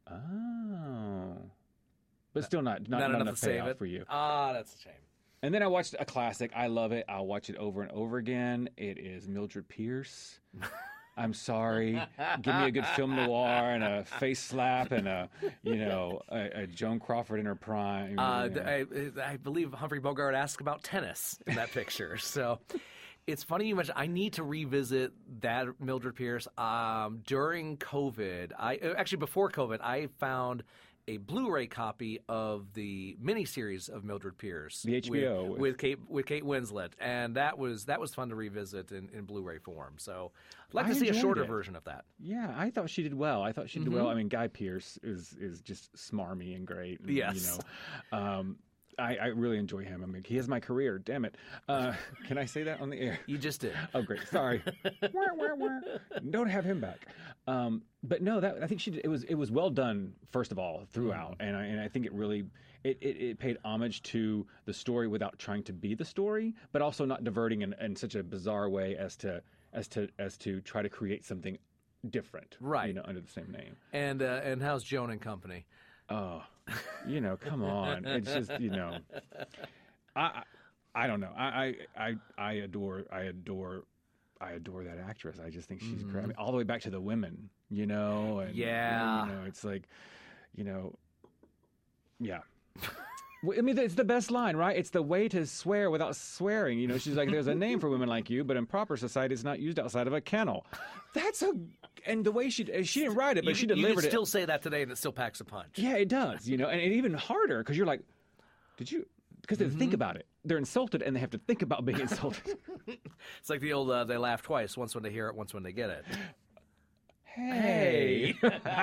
oh, but still not enough to save payoff it for you. That's a shame. And then I watched a classic. I love it. I'll watch it over and over again. It is Mildred Pierce. I'm sorry. Give me a good film noir and a face slap and a Joan Crawford in her prime. I believe Humphrey Bogart asked about tennis in that picture. So it's funny you mentioned. I need to revisit that Mildred Pierce. During COVID, before COVID, I found a Blu-ray copy of the miniseries of Mildred Pierce, The HBO with Kate Winslet, and that was fun to revisit in Blu-ray form. So I'd like to see a shorter version of that. Yeah, I thought she did well. Did well. I mean, Guy Pearce is just smarmy and great. And, Yes. I really enjoy him. I mean, he has my career. Damn it. Can I say that on the air? You just did. Oh, great. Sorry. Don't have him back. But no, I think she did. It was well done. First of all, throughout, and I think it really it paid homage to the story without trying to be the story, but also not diverting in such a bizarre way as to try to create something different, right? Under the same name. And how's Joan and Company? Oh, come on. It's just, I don't know. I adore that actress. I just think she's great. I mean, all the way back to The Women, and it's like, yeah. I mean, it's the best line, right? It's the way to swear without swearing. She's like, there's a name for women like you, but in proper society, it's not used outside of a kennel. And the way she didn't write it, but she delivered it. You can still say that today, and it still packs a punch. Yeah, it does. And even harder because you're like, did you? Because they think about it. They're insulted, and they have to think about being insulted. It's like the old they laugh twice, once when they hear it, once when they get it. Hey.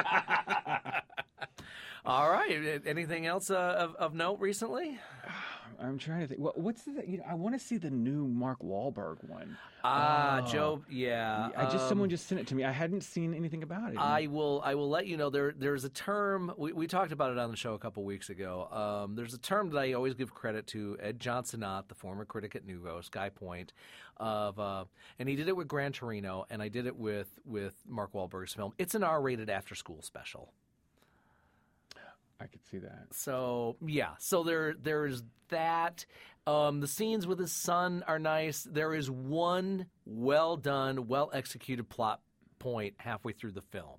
All right. Anything else of note recently? I'm trying to think. What's the? I want to see the new Mark Wahlberg one. Joe. Yeah. Someone just sent it to me. I hadn't seen anything about it. I will let you know. There's a term we talked about it on the show a couple weeks ago. There's a term that I always give credit to Ed Johnsonott, the former critic at Nugo, Sky Point, and he did it with Gran Torino, and I did it with Mark Wahlberg's film. It's an R-rated after-school special. I could see that. So yeah, there's that. The scenes with his son are nice. There is one well done, well executed plot point halfway through the film,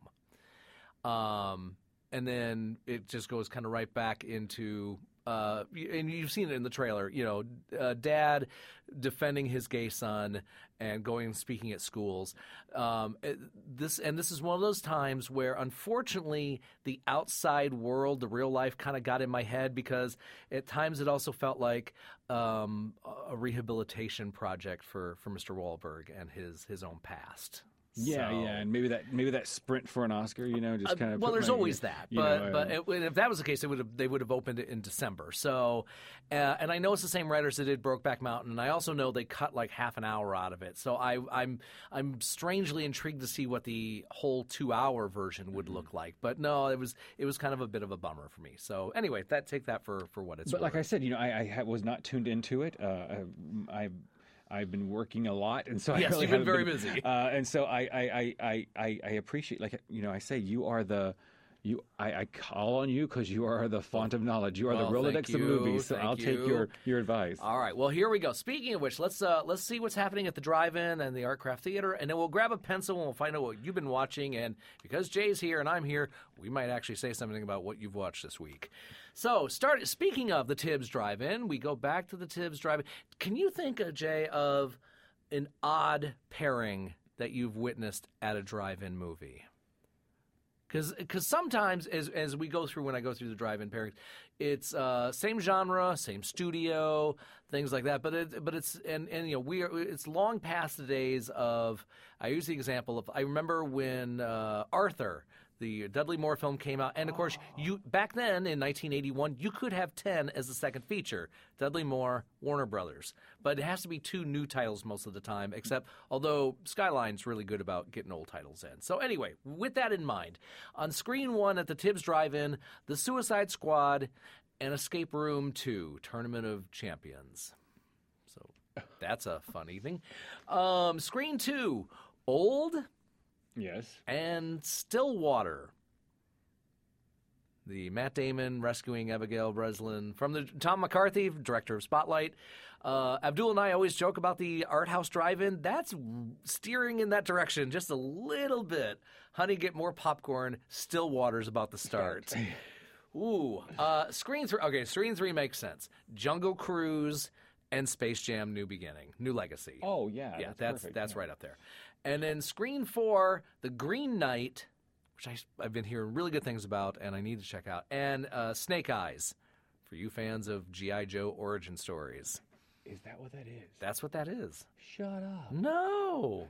and then it just goes kind of right back into. And you've seen it in the trailer, dad defending his gay son and going and speaking at schools. This is one of those times where, unfortunately, the outside world, the real life, kind of got in my head because at times it also felt like a rehabilitation project for Mr. Wahlberg and his own past. Yeah, and maybe that sprint for an Oscar, just kind of. Well, there's always that, but if that was the case, they would have opened it in December. So, and I know it's the same writers that did Brokeback Mountain, and I also know they cut like half an hour out of it. So I'm strangely intrigued to see what the whole 2-hour version would look like. But no, it was kind of a bit of a bummer for me. So anyway, take that for what it's worth. But like I said, I was not tuned into it. I've been working a lot, and so yes, I really you've been very busy. And so I appreciate, I say, I call on you because you are the font of knowledge. You are the Rolodex of movies. So I'll take your advice. All right. Well, here we go. Speaking of which, let's see what's happening at the Drive-In and the Artcraft Theater, and then we'll grab a pencil and we'll find out what you've been watching. And because Jay's here and I'm here, we might actually say something about what you've watched this week. So, speaking of the Tibbs Drive-In, we go back to the Tibbs Drive-In. Can you think, Jay, of an odd pairing that you've witnessed at a drive-in movie? Because sometimes as we go through, when I go through the drive-in pairings, it's same genre, same studio, things like that. But it's it's long past the days of. I use the example of I remember when Arthur, the Dudley Moore film, came out, and of course you back then in 1981 you could have 10 as the second feature. Dudley Moore, Warner Brothers, but it has to be 2 new titles most of the time. Except although Skyline's really good about getting old titles in. So anyway, with that in mind, on screen 1 at the Tibbs Drive-In, The Suicide Squad and Escape Room 2, Tournament of Champions. So that's a fun evening. Screen 2, Old. Yes. And Stillwater. The Matt Damon rescuing Abigail Breslin from the Tom McCarthy, director of Spotlight. Abdul and I always joke about the art house drive-in. That's steering in that direction just a little bit. Honey, get more popcorn. Stillwater's about to start. Ooh. Screen 3. Okay, screen 3 makes sense. Jungle Cruise and Space Jam: New Beginning, New Legacy. Oh yeah. That's right up there. And then screen 4, The Green Knight, which I've been hearing really good things about, and I need to check out, and Snake Eyes, for you fans of G.I. Joe origin stories. Is that what that is? That's what that is. Shut up. No.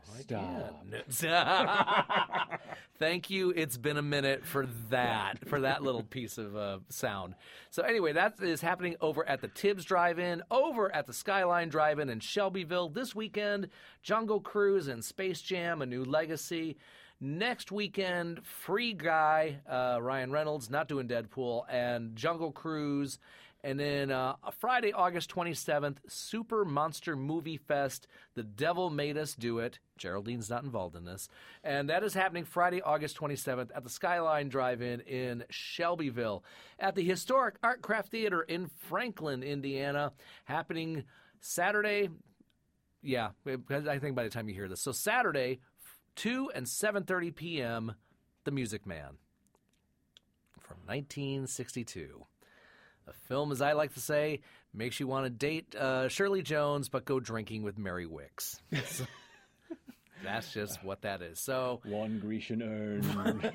Stop. Thank you. It's been a minute for that little piece of sound. So anyway, that is happening over at the Tibbs Drive-In, over at the Skyline Drive-In in Shelbyville this weekend. Jungle Cruise and Space Jam: A New Legacy. Next weekend, Free Guy, Ryan Reynolds, not doing Deadpool, and Jungle Cruise. And then Friday, August 27th, Super Monster Movie Fest. The Devil Made Us Do It. Geraldine's not involved in this. And that is happening Friday, August 27th at the Skyline Drive-In in Shelbyville. At the Historic Art Craft Theater in Franklin, Indiana. Happening Saturday. Yeah, I think by the time you hear this. So Saturday, 2 and 7:30 p.m., The Music Man from 1962. A film, as I like to say, makes you want to date Shirley Jones, but go drinking with Mary Wicks. So, that's just what that is. So one Grecian urn.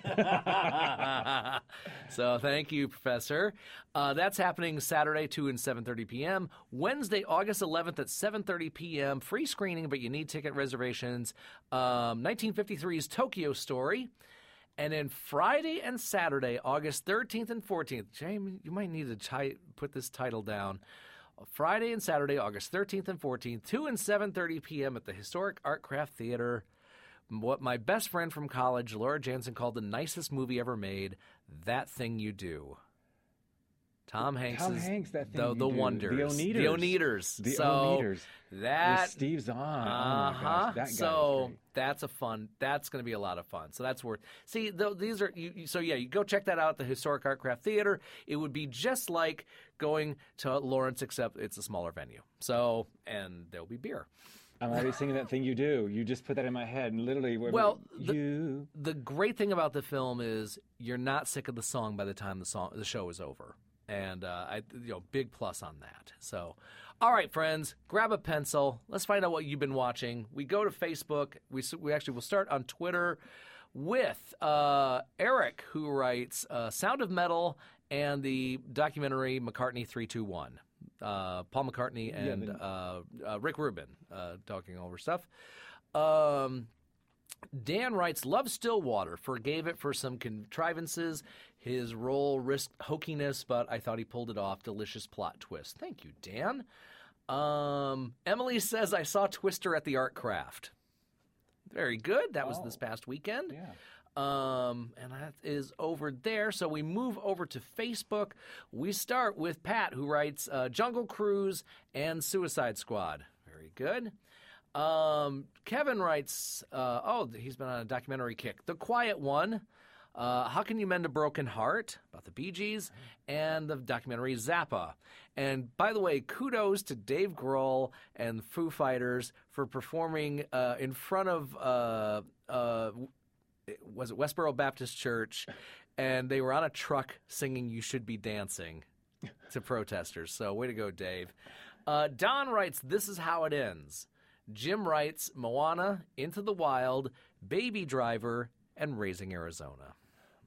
So thank you, Professor. That's happening Saturday, 2 and 7:30 p.m. Wednesday, August 11th at 7:30 p.m. Free screening, but you need ticket reservations. 1953's Tokyo Story. And then Friday and Saturday, August 13th and 14th. Jamie, you might need to put this title down. Friday and Saturday, August 13th and 14th, 2 and 7:30 p.m. at the Historic Art Craft Theater. What my best friend from college, Laura Jansen, called the nicest movie ever made, That Thing You Do. Tom Hanks, that thing the Wonders. The Oneaters. The so Oneaters. That with Steve Zahn. Oh my gosh, that guy so that's that's going to be a lot of fun. So that's worth. See, these are you go check that out at the Historic Art Craft Theater. It would be just like going to Lawrence, except it's a smaller venue. So, and there'll be beer. I'm already singing That Thing You Do. You just put that in my head, and literally, the great thing about the film is you're not sick of the song by the time the show is over. And big plus on that. So, all right, friends, grab a pencil. Let's find out what you've been watching. We go to Facebook. We actually will start on Twitter with Eric, who writes Sound of Metal and the documentary McCartney 321. Paul McCartney and Rick Rubin talking over stuff. Dan writes, love Stillwater, forgave it for some contrivances. His role risked hokiness, but I thought he pulled it off. Delicious plot twist. Thank you, Dan. Emily says, I saw Twister at the Art Craft. Very good. That was this past weekend. Yeah. And that is over there. So we move over to Facebook. We start with Pat, who writes Jungle Cruise and Suicide Squad. Very good. Kevin writes, he's been on a documentary kick. The Quiet One, How Can You Mend a Broken Heart, about the Bee Gees, and the documentary Zappa. And by the way, kudos to Dave Grohl and the Foo Fighters for performing in front of, was it Westboro Baptist Church, and they were on a truck singing You Should Be Dancing to protesters. So way to go, Dave. Don writes, This Is How It Ends. Jim writes, Moana, Into the Wild, Baby Driver, and Raising Arizona.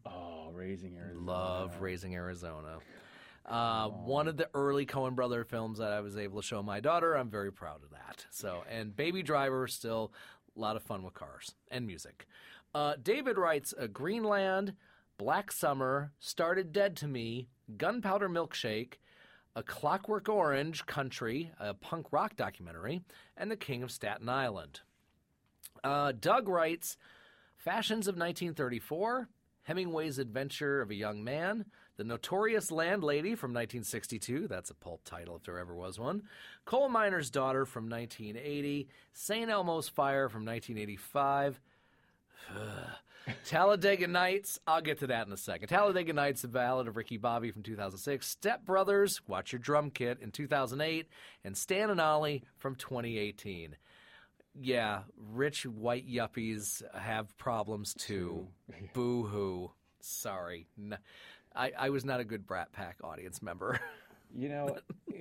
Oh, Raising Arizona. Love Raising Arizona. One of the early Coen brother films that I was able to show my daughter. I'm very proud of that. So, and Baby Driver, still a lot of fun with cars and music. David writes, Greenland, Black Summer, Started Dead to Me, Gunpowder Milkshake, A Clockwork Orange, Country, a punk rock documentary, and The King of Staten Island. Doug writes, Fashions of 1934, Hemingway's Adventure of a Young Man, The Notorious Landlady from 1962, that's a pulp title if there ever was one, Coal Miner's Daughter from 1980, St. Elmo's Fire from 1985, Talladega Nights, I'll get to that in a second. Talladega Nights, The Ballad of Ricky Bobby from 2006, Step Brothers, Watch Your Drum Kit in 2008, and Stan and Ollie from 2018. Yeah, rich white yuppies have problems too. Boo-hoo. Sorry. I was not a good Brat Pack audience member. You know,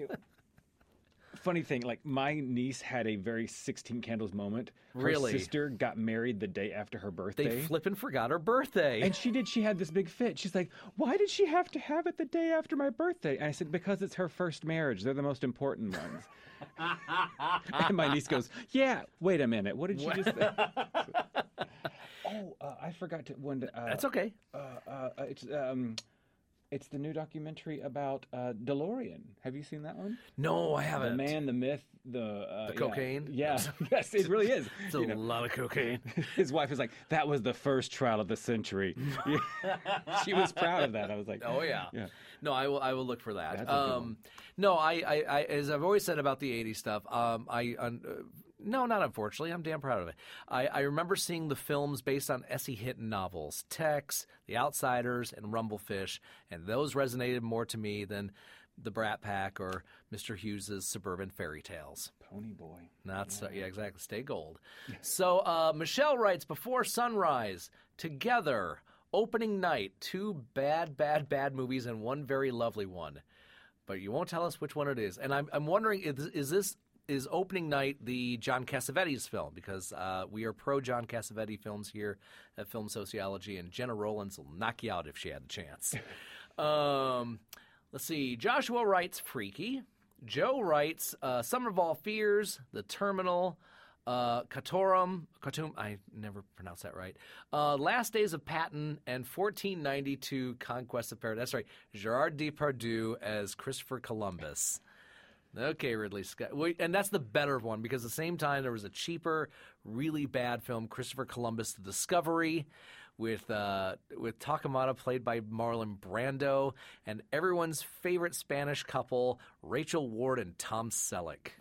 funny thing, like my niece had a very 16 Candles moment. Her Really? sister got married the day after her birthday. They flippin' forgot her birthday. And she had this big fit. She's like, why did she have to have it the day after my birthday? And I said, because it's her first marriage. They're the most important ones. And my niece goes, yeah, wait a minute. What did you just say? I forgot to. That's okay. It's the new documentary about DeLorean. Have you seen that one? No, I haven't. The man, the myth, the cocaine? Yeah. Yes, it really is. It's a lot of cocaine. His wife was like, that was the first trial of the century. She was proud of that. I was like, oh, yeah. No, I will look for that. That's a good one. No, I as I've always said about the 80s stuff, no, not unfortunately. I'm damn proud of it. I remember seeing the films based on S.E. Hinton novels, Tex, The Outsiders, and Rumblefish, and those resonated more to me than the Brat Pack or Mr. Hughes's Suburban Fairy Tales. Pony Boy. Yeah, exactly. Stay gold. So Michelle writes, Before Sunrise, Together, Opening Night, 2 bad movies and 1 very lovely one. But you won't tell us which one it is. And I'm wondering, is Opening Night the John Cassavetes film? Because we are pro John Cassavetes films here at Film Sociology, and Jenna Rollins will knock you out if she had the chance. Let's see. Joshua writes Freaky. Joe writes Summer of All Fears, The Terminal, Katoum, I never pronounced that right. Last Days of Patton, and 1492 Conquest of Paradise. That's right. Gerard Depardieu as Christopher Columbus. Okay, Ridley Scott. And that's the better one, because at the same time there was a cheaper, really bad film, Christopher Columbus: The Discovery, with Takamata played by Marlon Brando, and everyone's favorite Spanish couple, Rachel Ward and Tom Selleck.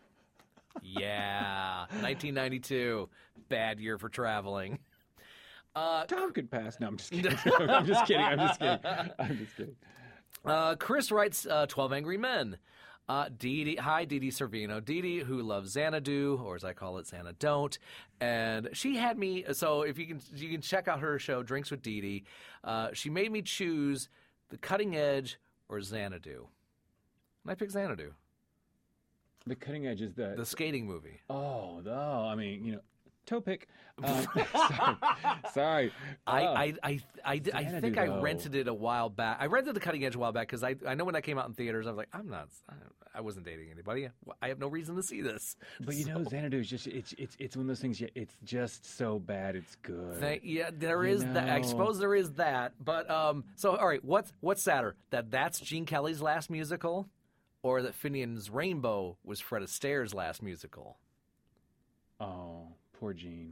Yeah, 1992, bad year for traveling. Tom could pass. No, I'm just kidding. I'm just kidding. Chris writes 12 Angry Men. Dee Dee Servino. Dee Dee, who loves Xanadu, or as I call it, Xana Don't. And she had me, so if you can check out her show, Drinks with Dee Dee. She made me choose The Cutting Edge or Xanadu. And I picked Xanadu. The Cutting Edge is the skating movie. Oh, I mean, toe pick. Sorry. I think I rented it a while back. I rented The Cutting Edge a while back because I know when that came out in theaters, I was like, I wasn't dating anybody. I have no reason to see this. But Xanadu is just it's one of those things. It's just so bad it's good. There is that. I suppose there is that. But so all right, what's sadder, that's Gene Kelly's last musical, or that Finian's Rainbow was Fred Astaire's last musical? Oh. Poor Gene.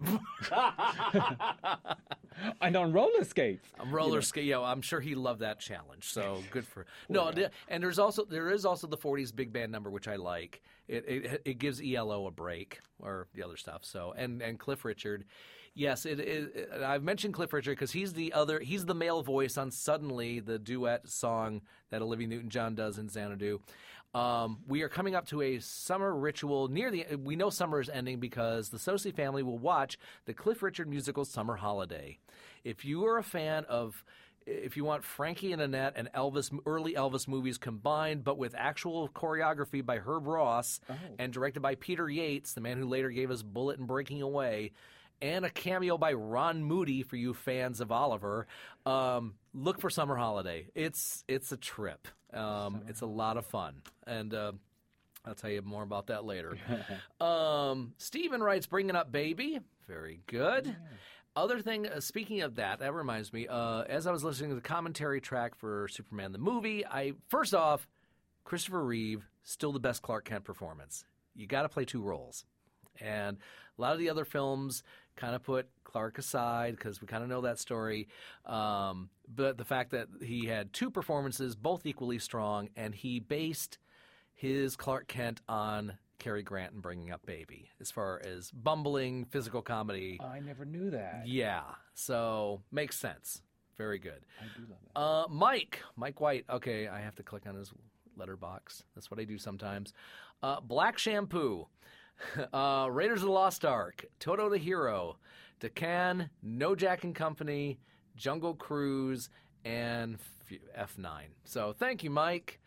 And on roller skates. I'm sure he loved that challenge. So good for and there is also the 40s big band number, which I like. It gives ELO a break, or the other stuff. So and Cliff Richard. Yes, it is. I've mentioned Cliff Richard because he's the male voice on Suddenly, the duet song that Olivia Newton-John does in Xanadu. We are coming up to a summer ritual we know summer is ending because the Sosi family will watch the Cliff Richard musical Summer Holiday. If you are a fan if you want Frankie and Annette and early Elvis movies combined, but with actual choreography by Herb Ross and directed by Peter Yates, the man who later gave us Bullet and Breaking Away, and a cameo by Ron Moody for you fans of Oliver. Look for Summer Holiday. It's a trip. It's a lot of fun. And I'll tell you more about that later. Steven writes, bringing up Baby. Very good. Yeah. Other thing, speaking of that reminds me, as I was listening to the commentary track for Superman the movie, first off, Christopher Reeve, still the best Clark Kent performance. You got to play two roles. And a lot of the other films kind of put Clark aside because we kind of know that story. But the fact that he had two performances, both equally strong, and he based his Clark Kent on Cary Grant and Bringing Up Baby as far as bumbling physical comedy. I never knew that. Yeah, so makes sense. Very good. I do love that. Mike White. Okay, I have to click on his letterbox. That's what I do sometimes. Black Shampoo, Raiders of the Lost Ark, Toto the Hero, Deccan, No Jack and Company, Jungle Cruise, and F9. So thank you, Mike.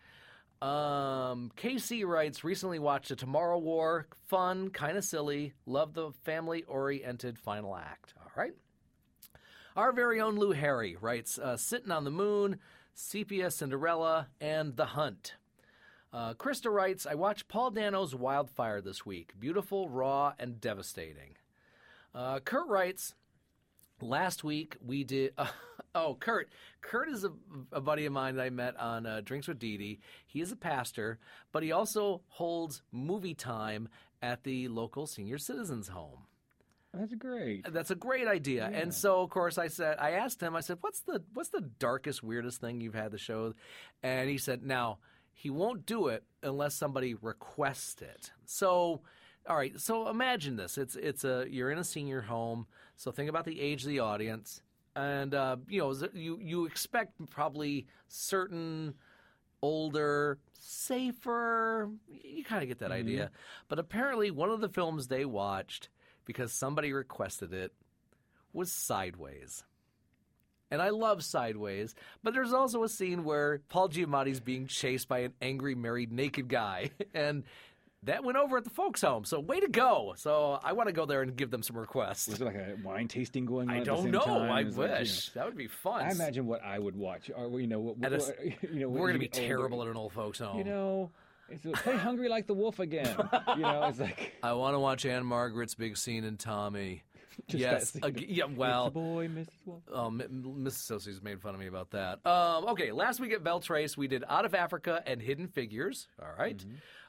KC writes, recently watched A Tomorrow War. Fun, kind of silly. Love the family-oriented final act. All right. Our very own Lou Harry writes, Sitting on the Moon, Sepia Cinderella, and The Hunt. Krista writes, I watched Paul Dano's Wildfire this week. Beautiful, raw, and devastating. Kurt writes, last week we did... Kurt. Kurt is a buddy of mine that I met on Drinks with Dee Dee. He is a pastor, but he also holds movie time at the local senior citizens home. That's great. That's a great idea. Yeah. And so, of course, I asked him, what's the darkest, weirdest thing you've had to show? And he said, now, he won't do it unless somebody requests it. So, all right, so imagine this. You're in a senior home, so think about the age of the audience. And, you expect probably certain older, safer, you kind of get that idea. But apparently one of the films they watched, because somebody requested it, was Sideways. And I love Sideways, but there's also a scene where Paul Giamatti's being chased by an angry, married, naked guy. And that went over at the folks' home, so way to go. So I want to go there and give them some requests. Was there like a wine tasting going on I at don't the same know. time? I wish. That would be fun. I imagine what I would watch. Or, we're going to be terrible at an old folks' home. It's play Hungry Like the Wolf again. It's like... I want to watch Anne Margaret's big scene in Tommy. Yes. Yeah, well... It's the boy, Mrs. Wolf. Mrs. Sosie's made fun of me about that. Okay, last week at Beltrace, we did Out of Africa and Hidden Figures. All right.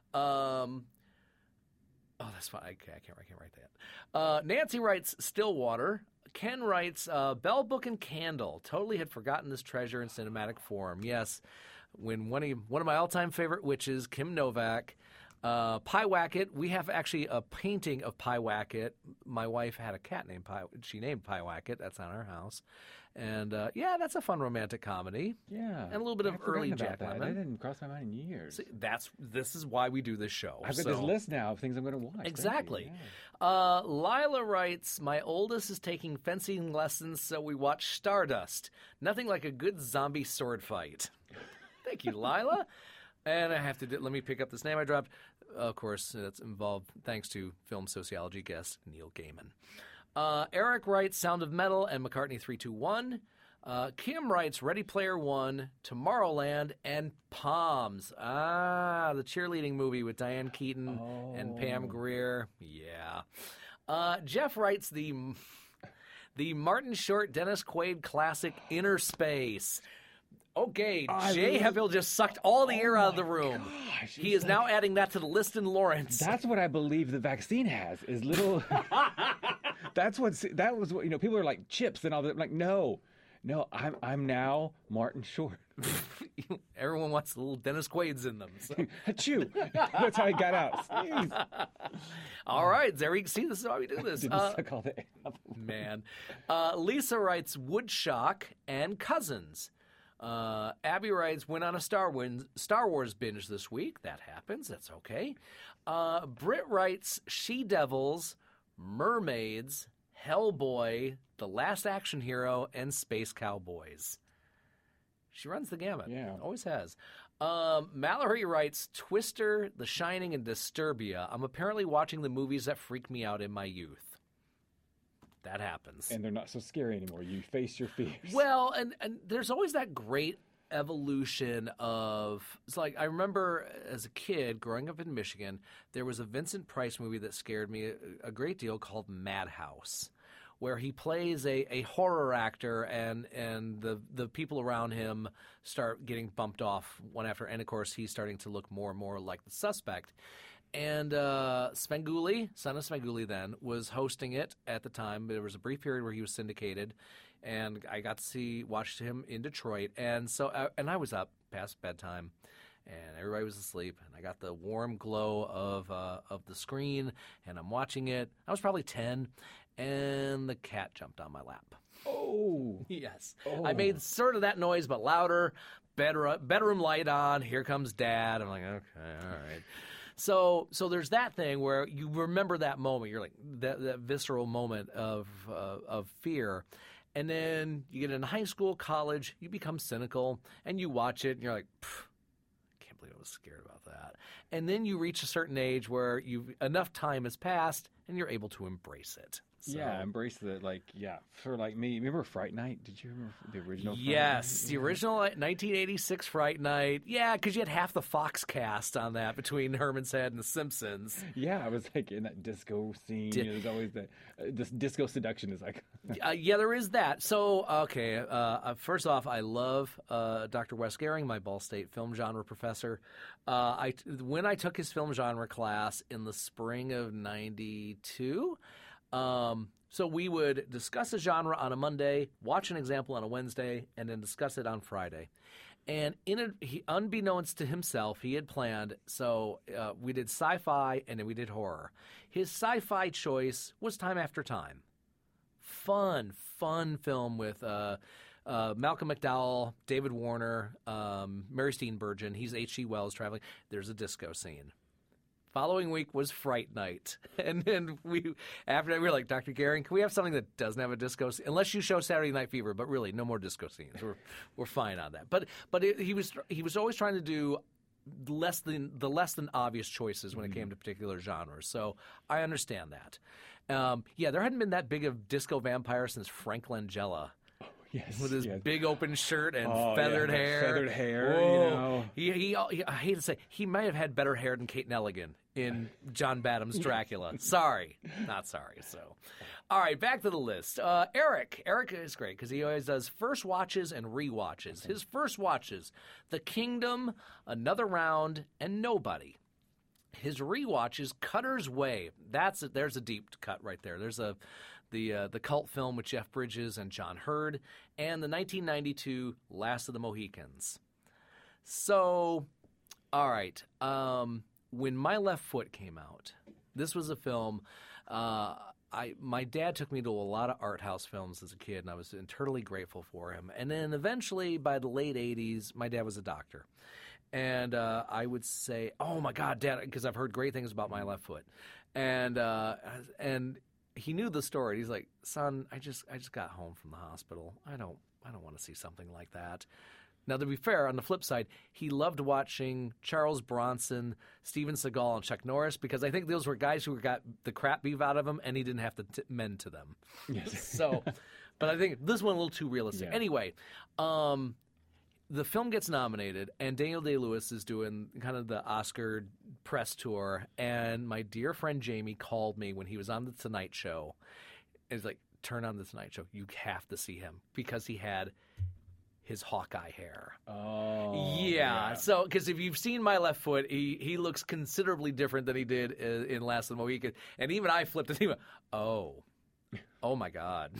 That's fine. I can't write that. Nancy writes Stillwater. Ken writes Bell Book and Candle. Totally had forgotten this treasure in cinematic form. Yes, when one of my all-time favorite witches, Kim Novak. Pyewacket. We have actually a painting of Pyewacket. My wife had a cat named She named Pyewacket. That's on our house. And, that's a fun romantic comedy. Yeah. And a little bit of early Jack Lemmon. Lemmon. That didn't cross my mind in years. See, this is why we do this show. I've got this list now of things I'm going to watch. Exactly. Yeah. Lila writes, my oldest is taking fencing lessons, so we watch Stardust. Nothing like a good zombie sword fight. Thank you, Lila. And I have to let me pick up this name I dropped. Of course, it's involved thanks to film sociology guest Neil Gaiman. Eric writes Sound of Metal and McCartney 321. Kim writes Ready Player One, Tomorrowland, and Palms. The cheerleading movie with Diane Keaton and Pam Grier. Yeah. Jeff writes the Martin Short, Dennis Quaid classic Inner Space. Okay, Jay Heppill just sucked all the air out of the room. Gosh, he is now adding that to the list in Lawrence. That's what I believe the vaccine has, is little... that was what, people are like chips and all that. I'm like, no, I'm now Martin Short. Everyone wants little Dennis Quaids in them. So. Achoo. That's how he got out. Sneeze. All right, there we see. This is why we do this. Suck all the air out. Man. Lisa writes Woodshock and Cousins. Abby writes, went on a Star Wars binge this week. That happens. That's okay. Britt writes, She-Devils, Mermaids, Hellboy, The Last Action Hero, and Space Cowboys. She runs the gamut. Yeah. Always has. Mallory writes, Twister, The Shining, and Disturbia. I'm apparently watching the movies that freaked me out in my youth. that happens. And they're not so scary anymore. You face your fears. Well, and there's always that great evolution of, it's like, I remember as a kid growing up in Michigan, there was a Vincent Price movie that scared me a great deal called Madhouse, where he plays a horror actor and the people around him start getting bumped off one after, and of course he's starting to look more and more like the suspect. And Svengoolie, son of Svengoolie then, was hosting it at the time. There was a brief period where he was syndicated, and I got to watch him in Detroit. And so, and I was up past bedtime, and everybody was asleep, and I got the warm glow of the screen, and I'm watching it. I was probably 10, and the cat jumped on my lap. Oh. Yes. Oh. I made sort of that noise, but louder. Bedroom light on. Here comes Dad. I'm like, okay, all right. So there's that thing where you remember that moment. You're like that visceral moment of fear. And then you get into high school, college, you become cynical, and you watch it, and you're like, I can't believe I was scared about that. And then you reach a certain age where enough time has passed, and you're able to embrace it. So, yeah, embrace the, for like me. Remember Fright Night? Did you remember the original Fright Yes, Night? the original 1986 Fright Night. Yeah, because you had half the Fox cast on that between Herman's Head and The Simpsons. Yeah, I was like in that disco scene. There's always this disco seduction is like. Yeah, there is that. So, okay, first off, I love Dr. Wes Gehring, my Ball State film genre professor. When I took his film genre class in the spring of '92. So we would discuss a genre on a Monday, watch an example on a Wednesday, and then discuss it on Friday. And unbeknownst to himself, he had planned, so we did sci-fi and then we did horror. His sci-fi choice was Time After Time. Fun film with Malcolm McDowell, David Warner, Mary Steenburgen. He's H.G. Wells traveling. There's a disco scene. Following week was Fright Night. And then after that, we were like, Dr. Gehring, can we have something that doesn't have a disco scene? Unless you show Saturday Night Fever, but really, no more disco scenes. We're fine on that. But he was always trying to do less than obvious choices when it came to particular genres. So I understand that. There hadn't been that big of disco vampire since Frank Langella. Yes, with his big open shirt and feathered hair. Feathered hair, Whoa. He I hate to say, he might have had better hair than Kate Nelligan in John Badham's Dracula. Sorry. Not sorry. So, all right, back to the list. Eric is great because he always does first watches and rewatches. His first watches, The Kingdom, Another Round, and Nobody. His rewatches, Cutter's Way. There's a deep cut right there. There's the cult film with Jeff Bridges and John Hurd, and the 1992 Last of the Mohicans. So, all right. When My Left Foot came out, this was a film. My dad took me to a lot of art house films as a kid, and I was eternally grateful for him. And then eventually, by the late 80s, my dad was a doctor. And I would say, oh, my God, Dad, because I've heard great things about My Left Foot. And he knew the story. He's like, son, I just got home from the hospital. I don't want to see something like that. Now, to be fair, on the flip side, he loved watching Charles Bronson, Steven Seagal, and Chuck Norris because I think those were guys who got the crap beat out of him, and he didn't have to mend to them. Yes. So, but I think this one a little too realistic. Yeah. Anyway, the film gets nominated, and Daniel Day-Lewis is doing kind of the Oscar press tour, and my dear friend Jamie called me when he was on The Tonight Show. And he's like, turn on The Tonight Show. You have to see him because he had his Hawkeye hair. Oh. Yeah. So, because if you've seen My Left Foot, he looks considerably different than he did in Last of the Mohicans. And even I flipped and he went, oh my God.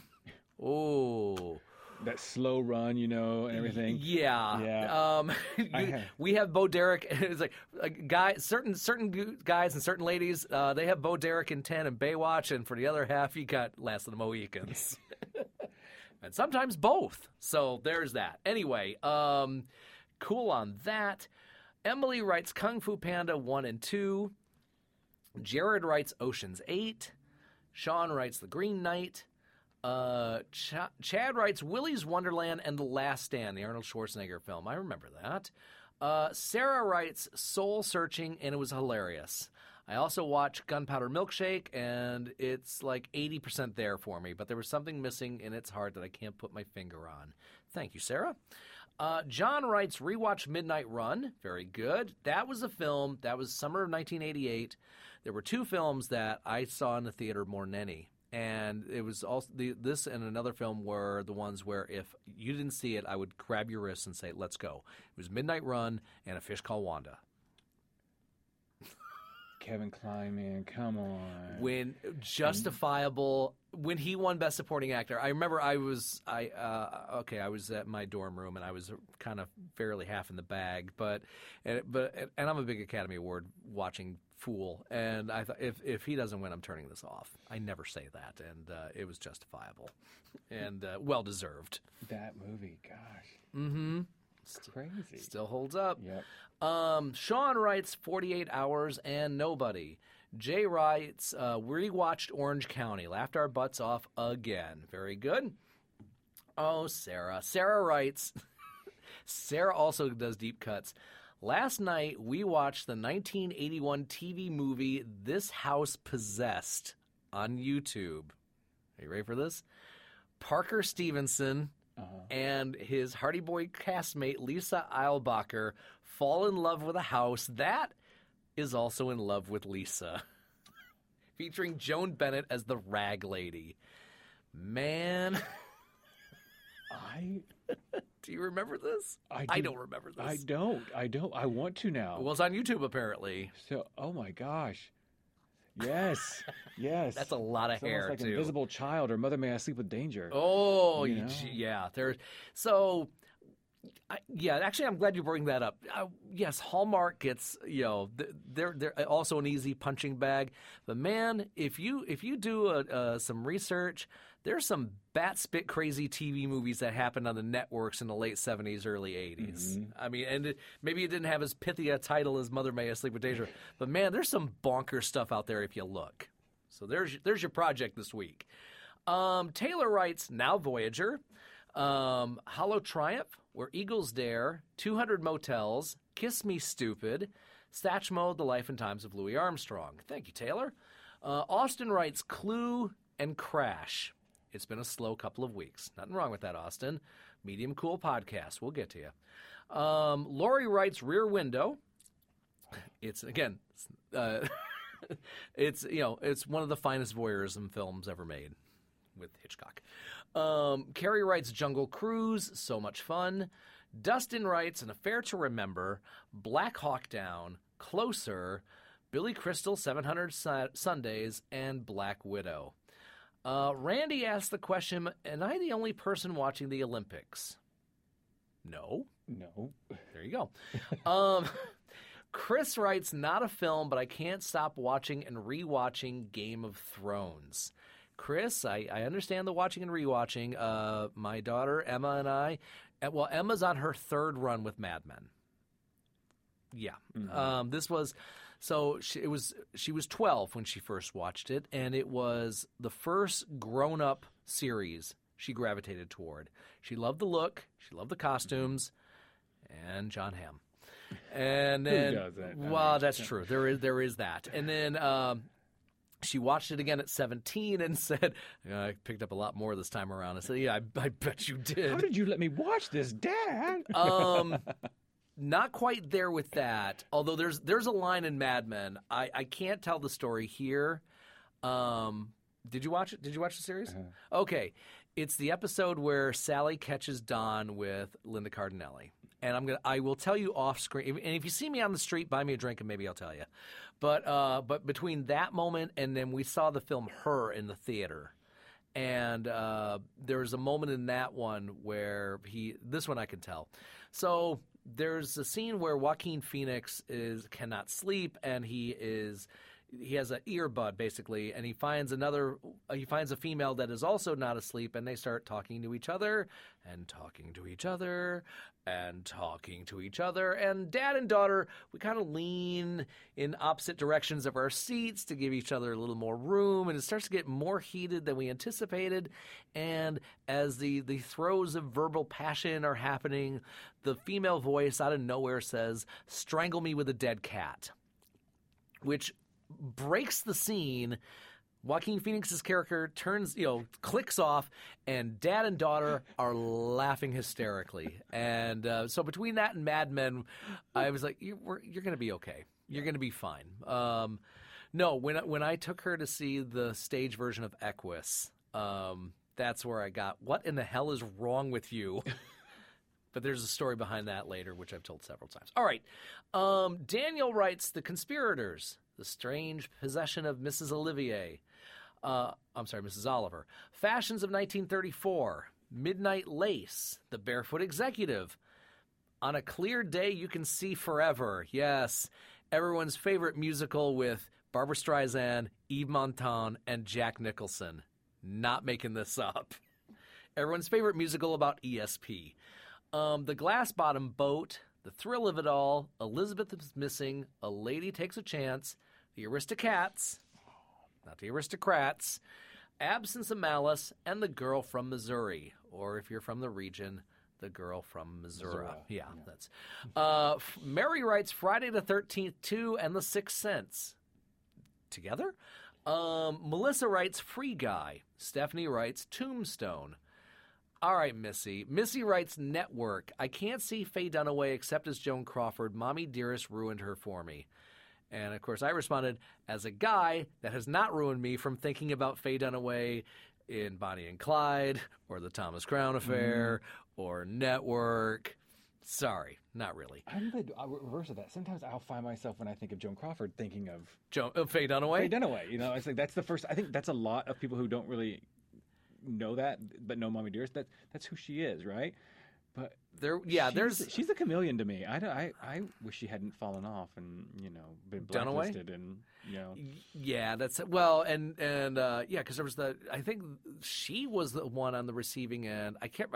Oh. That slow run, and everything. Yeah. We have Bo Derek. It's like guys, certain guys and certain ladies, they have Bo Derek in 10 and Baywatch, and for the other half, you got Last of the Mohicans. And sometimes both. So there's that. Anyway, cool on that. Emily writes Kung Fu Panda 1 and 2. Jared writes Ocean's 8. Sean writes The Green Knight. Chad writes Willy's Wonderland and The Last Stand, the Arnold Schwarzenegger film. I remember that. Sarah writes Soul Searching, and it was hilarious. I also watched Gunpowder Milkshake, and it's like 80% there for me, but there was something missing in its heart that I can't put my finger on. Thank you, Sarah. John writes, rewatch Midnight Run. Very good. That was a film. That was summer of 1988. There were 2 films that I saw in the theater more than any. And it was also this and another film were the ones where if you didn't see it, I would grab your wrist and say, let's go. It was Midnight Run and A Fish Called Wanda. Kevin Kline, man, come on. When Justifiable, when he won Best Supporting Actor, I remember I was at my dorm room and I was kind of fairly half in the bag, and I'm a big Academy Award watching fool, and I thought if he doesn't win, I'm turning this off. I never say that, and it was justifiable and well deserved. That movie, gosh. Mm-hmm. Crazy. Still holds up. Yep. Sean writes 48 Hours and Nobody. Jay writes, we watched Orange County. Laughed our butts off again. Very good. Oh, Sarah. Sarah writes, Sarah also does deep cuts. Last night, we watched the 1981 TV movie This House Possessed on YouTube. Are you ready for this? Parker Stevenson and his Hardy Boy castmate Lisa Eilbacher fall in love with a house that is also in love with Lisa. Featuring Joan Bennett as the rag lady. Man. Do you remember this? I don't remember this. I don't. I want to now. Well, it's on YouTube, apparently. So, oh my gosh. Yes. Yes. That's a lot of It's hair, almost like too. Invisible Child or Mother May I Sleep with Danger. Oh, You know? yeah. Actually, I'm glad you bring that up. Yes, Hallmark gets, they're also an easy punching bag. But man, if you do some research, there's some bat spit crazy TV movies that happened on the networks in the late 70s, early 80s. Mm-hmm. I mean, and maybe it didn't have as pithy a title as Mother May I Sleep with Danger, but man, there's some bonker stuff out there if you look. So there's your project this week. Taylor writes, now Voyager, Hollow Triumph, Where Eagles Dare, 200 Motels, Kiss Me Stupid, Satchmo, The Life and Times of Louis Armstrong. Thank you, Taylor. Austin writes, Clue and Crash. It's been a slow couple of weeks. Nothing wrong with that, Austin. Medium Cool Podcast. We'll get to you. Lori writes, Rear Window. It's, again, it's one of the finest voyeurism films ever made with Hitchcock. Carrie writes, Jungle Cruise. So much fun. Dustin writes, An Affair to Remember, Black Hawk Down, Closer, Billy Crystal, 700 Sundays, and Black Widow. Randy asked the question, am I the only person watching the Olympics? No. There you go. Chris writes, not a film, but I can't stop watching and rewatching Game of Thrones. Chris, I understand the watching and rewatching. My daughter, Emma, and I, Emma's on her 3rd run with Mad Men. Yeah. Mm-hmm. She was 12 when she first watched it, and it was the first grown-up series she gravitated toward. She loved the look, she loved the costumes, and John Hamm. And then, who does that? Well, that's true. There is that. And then she watched it again at 17 and said, I picked up a lot more this time around. I said, yeah, I bet you did. How did you let me watch this, Dad? Not quite there with that. Although there's a line in Mad Men. I can't tell the story here. Did you watch it? Did you watch the series? Uh-huh. Okay. It's the episode where Sally catches Don with Linda Cardinelli. And I will tell you off screen. And if you see me on the street, buy me a drink and maybe I'll tell you. But between that moment and then we saw the film Her in the theater. And there was a moment in that one where this one I can tell. So there's a scene where Joaquin Phoenix cannot sleep, and he has an earbud basically, and he finds a female that is also not asleep, and they start talking to each other and talking to each other and talking to each other. And dad and daughter, we kind of lean in opposite directions of our seats to give each other a little more room, and it starts to get more heated than we anticipated. And as the throes of verbal passion are happening, the female voice out of nowhere says, "Strangle me with a dead cat," which breaks the scene. Joaquin Phoenix's character clicks off, and dad and daughter are laughing hysterically. And so between that and Mad Men, I was like, you're going to be okay. You're going to be fine. No, when I took her to see the stage version of Equus, that's where I got, what in the hell is wrong with you? But there's a story behind that later, which I've told several times. All right. Daniel writes, The Conspirators, The Strange Possession of Mrs. Olivier. Mrs. Oliver. Fashions of 1934. Midnight Lace. The Barefoot Executive. On a Clear Day You Can See Forever. Yes. Everyone's favorite musical with Barbra Streisand, Yves Montand, and Jack Nicholson. Not making this up. Everyone's favorite musical about ESP. The Glass Bottom Boat, The Thrill of It All, Elizabeth is Missing, A Lady Takes a Chance, The Aristocats, not the Aristocrats, Absence of Malice, and The Girl from Missouri. Or if you're from the region, The Girl from Missouri. Yeah, that's. Mary writes Friday the 13th 2 and The Sixth Sense. Together? Melissa writes Free Guy. Stephanie writes Tombstone. All right, Missy. Missy writes Network. I can't see Faye Dunaway except as Joan Crawford. Mommy Dearest ruined her for me. And, of course, I responded, as a guy, that has not ruined me from thinking about Faye Dunaway in Bonnie and Clyde or the Thomas Crown Affair or Network. Sorry, not really. I'm the reverse of that. Sometimes I'll find myself when I think of Joan Crawford thinking of Faye Dunaway? Faye Dunaway. You know, it's like that's the first. I think that's a lot of people who don't really know that, but know Mommy Dearest. That's who she is, right? But she's a chameleon to me. I wish she hadn't fallen off and been blacklisted and Yeah, that's well, and because there was I think she was the one on the receiving end.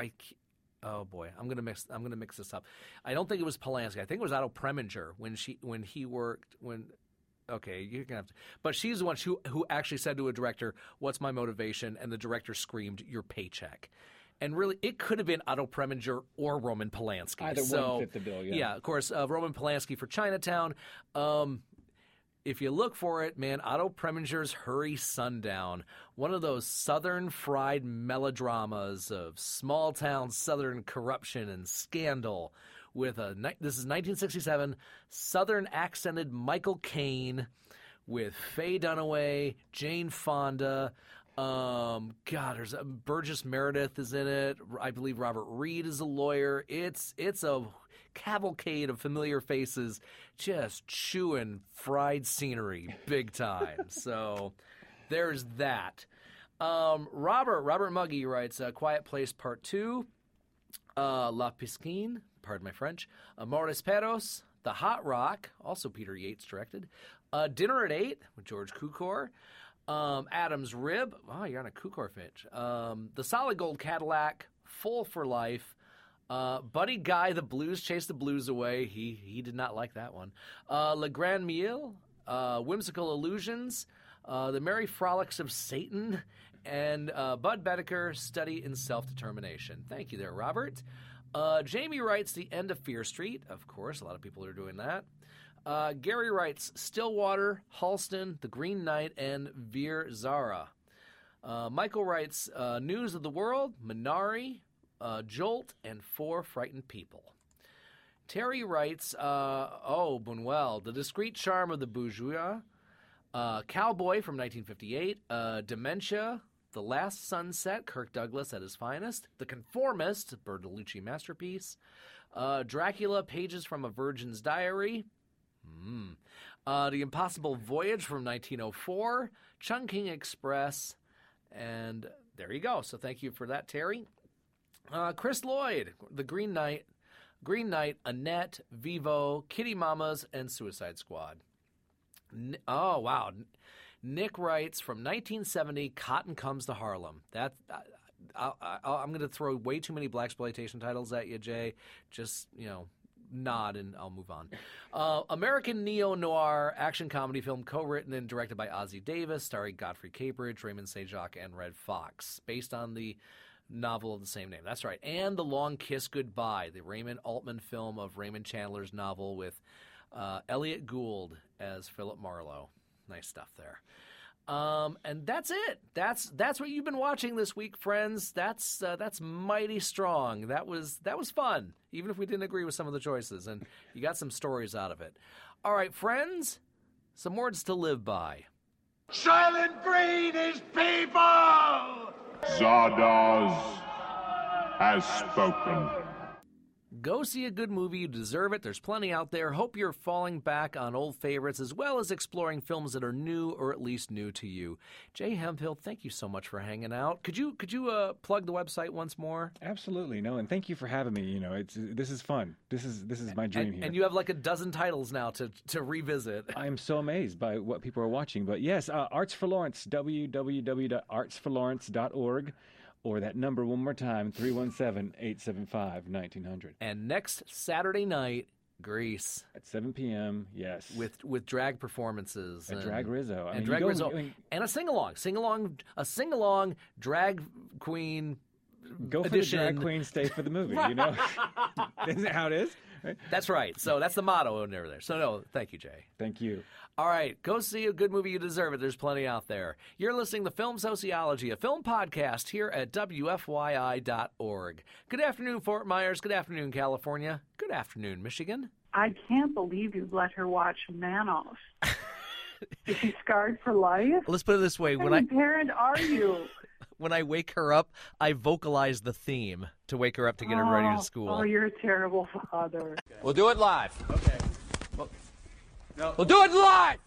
Oh boy, I'm gonna mix this up. I don't think it was Polanski. I think it was Otto Preminger when he worked. Okay, you're gonna have to. But she's the one who actually said to a director, "What's my motivation?" And the director screamed, "Your paycheck." And really, it could have been Otto Preminger or Roman Polanski. Either one fit the bill. Yeah, of course, Roman Polanski for Chinatown. If you look for it, man, Otto Preminger's Hurry Sundown, one of those southern fried melodramas of small-town southern corruption and scandal with this is 1967, southern accented Michael Caine with Faye Dunaway, Jane Fonda, there's Burgess Meredith is in it. I believe Robert Reed is a lawyer. It's a cavalcade of familiar faces just chewing fried scenery big time. So there's that. Robert Muggy writes Quiet Place Part 2, La Piscine, pardon my French, Amores Perros, The Hot Rock, also Peter Yates directed, Dinner at 8 with George Cukor, Adam's Rib, you're on a Cukor Finch, The Solid Gold Cadillac, Full for Life, Buddy Guy, The Blues Chase the Blues Away. He did not like that one. Le Grand Meal, Whimsical Illusions, The Merry Frolics of Satan, and Bud Bedecker, Study in Self-Determination. Thank you there, Robert. Jamie writes The End of Fear Street. Of course, a lot of people are doing that. Gary writes Stillwater, Halston, The Green Knight, and Veer Zara. Michael writes News of the World, Minari, Jolt, and Four Frightened People. Terry writes, Buñuel, The Discreet Charm of the Bourgeois, Cowboy from 1958, Dementia, The Last Sunset, Kirk Douglas at his finest, The Conformist, Bertolucci masterpiece, Dracula, Pages from a Virgin's Diary, The Impossible Voyage from 1904, Chungking Express, and there you go. So thank you for that, Terry. Chris Lloyd, The Green Knight, Annette, Vivo, Kitty Mamas, and Suicide Squad. Oh, wow. Nick writes, from 1970, Cotton Comes to Harlem. I'm going to throw way too many blaxploitation titles at you, Jay. Just, nod and I'll move on. American neo-noir action comedy film co-written and directed by Ossie Davis, starring Godfrey Capridge, Raymond Sajak, and Red Fox, based on the novel of the same name. That's right. And The Long Kiss Goodbye, the Raymond Altman film of Raymond Chandler's novel with Elliot Gould as Philip Marlowe. Nice stuff there. And that's it. That's what you've been watching this week, friends. That's mighty strong. That was fun, even if we didn't agree with some of the choices, and you got some stories out of it. All right, friends, some words to live by. Silent breed is people! Zardoz has spoken. Go see a good movie. You deserve it. There's plenty out there. Hope you're falling back on old favorites as well as exploring films that are new or at least new to you. Jay Hemphill, thank you so much for hanging out. Could you plug the website once more? Absolutely. No, and thank you for having me. This is fun. This is my dream here. And you have like a dozen titles now to revisit. I am so amazed by what people are watching. But yes, Arts for Lawrence, www.artsforlawrence.org. Or that number one more time, 317-875-1900. And next Saturday night, Grease. At 7 p.m., yes. With drag performances. And Drag Rizzo. And a sing-along. A sing-along drag queen Go for edition. the drag queen, stay for the movie, Isn't that how it is? Right? That's right. So that's the motto over there. So no, thank you, Jay. Thank you. All right, go see a good movie. You deserve it. There's plenty out there. You're listening to Film Sociology, a film podcast here at WFYI.org. Good afternoon, Fort Myers. Good afternoon, California. Good afternoon, Michigan. I can't believe you let her watch Manos. Is she scarred for life? Let's put it this way. What kind of parent are you? When I wake her up, I vocalize the theme to wake her up to get her ready to school. Oh, you're a terrible father. We'll do it live. Okay. We'll do it live!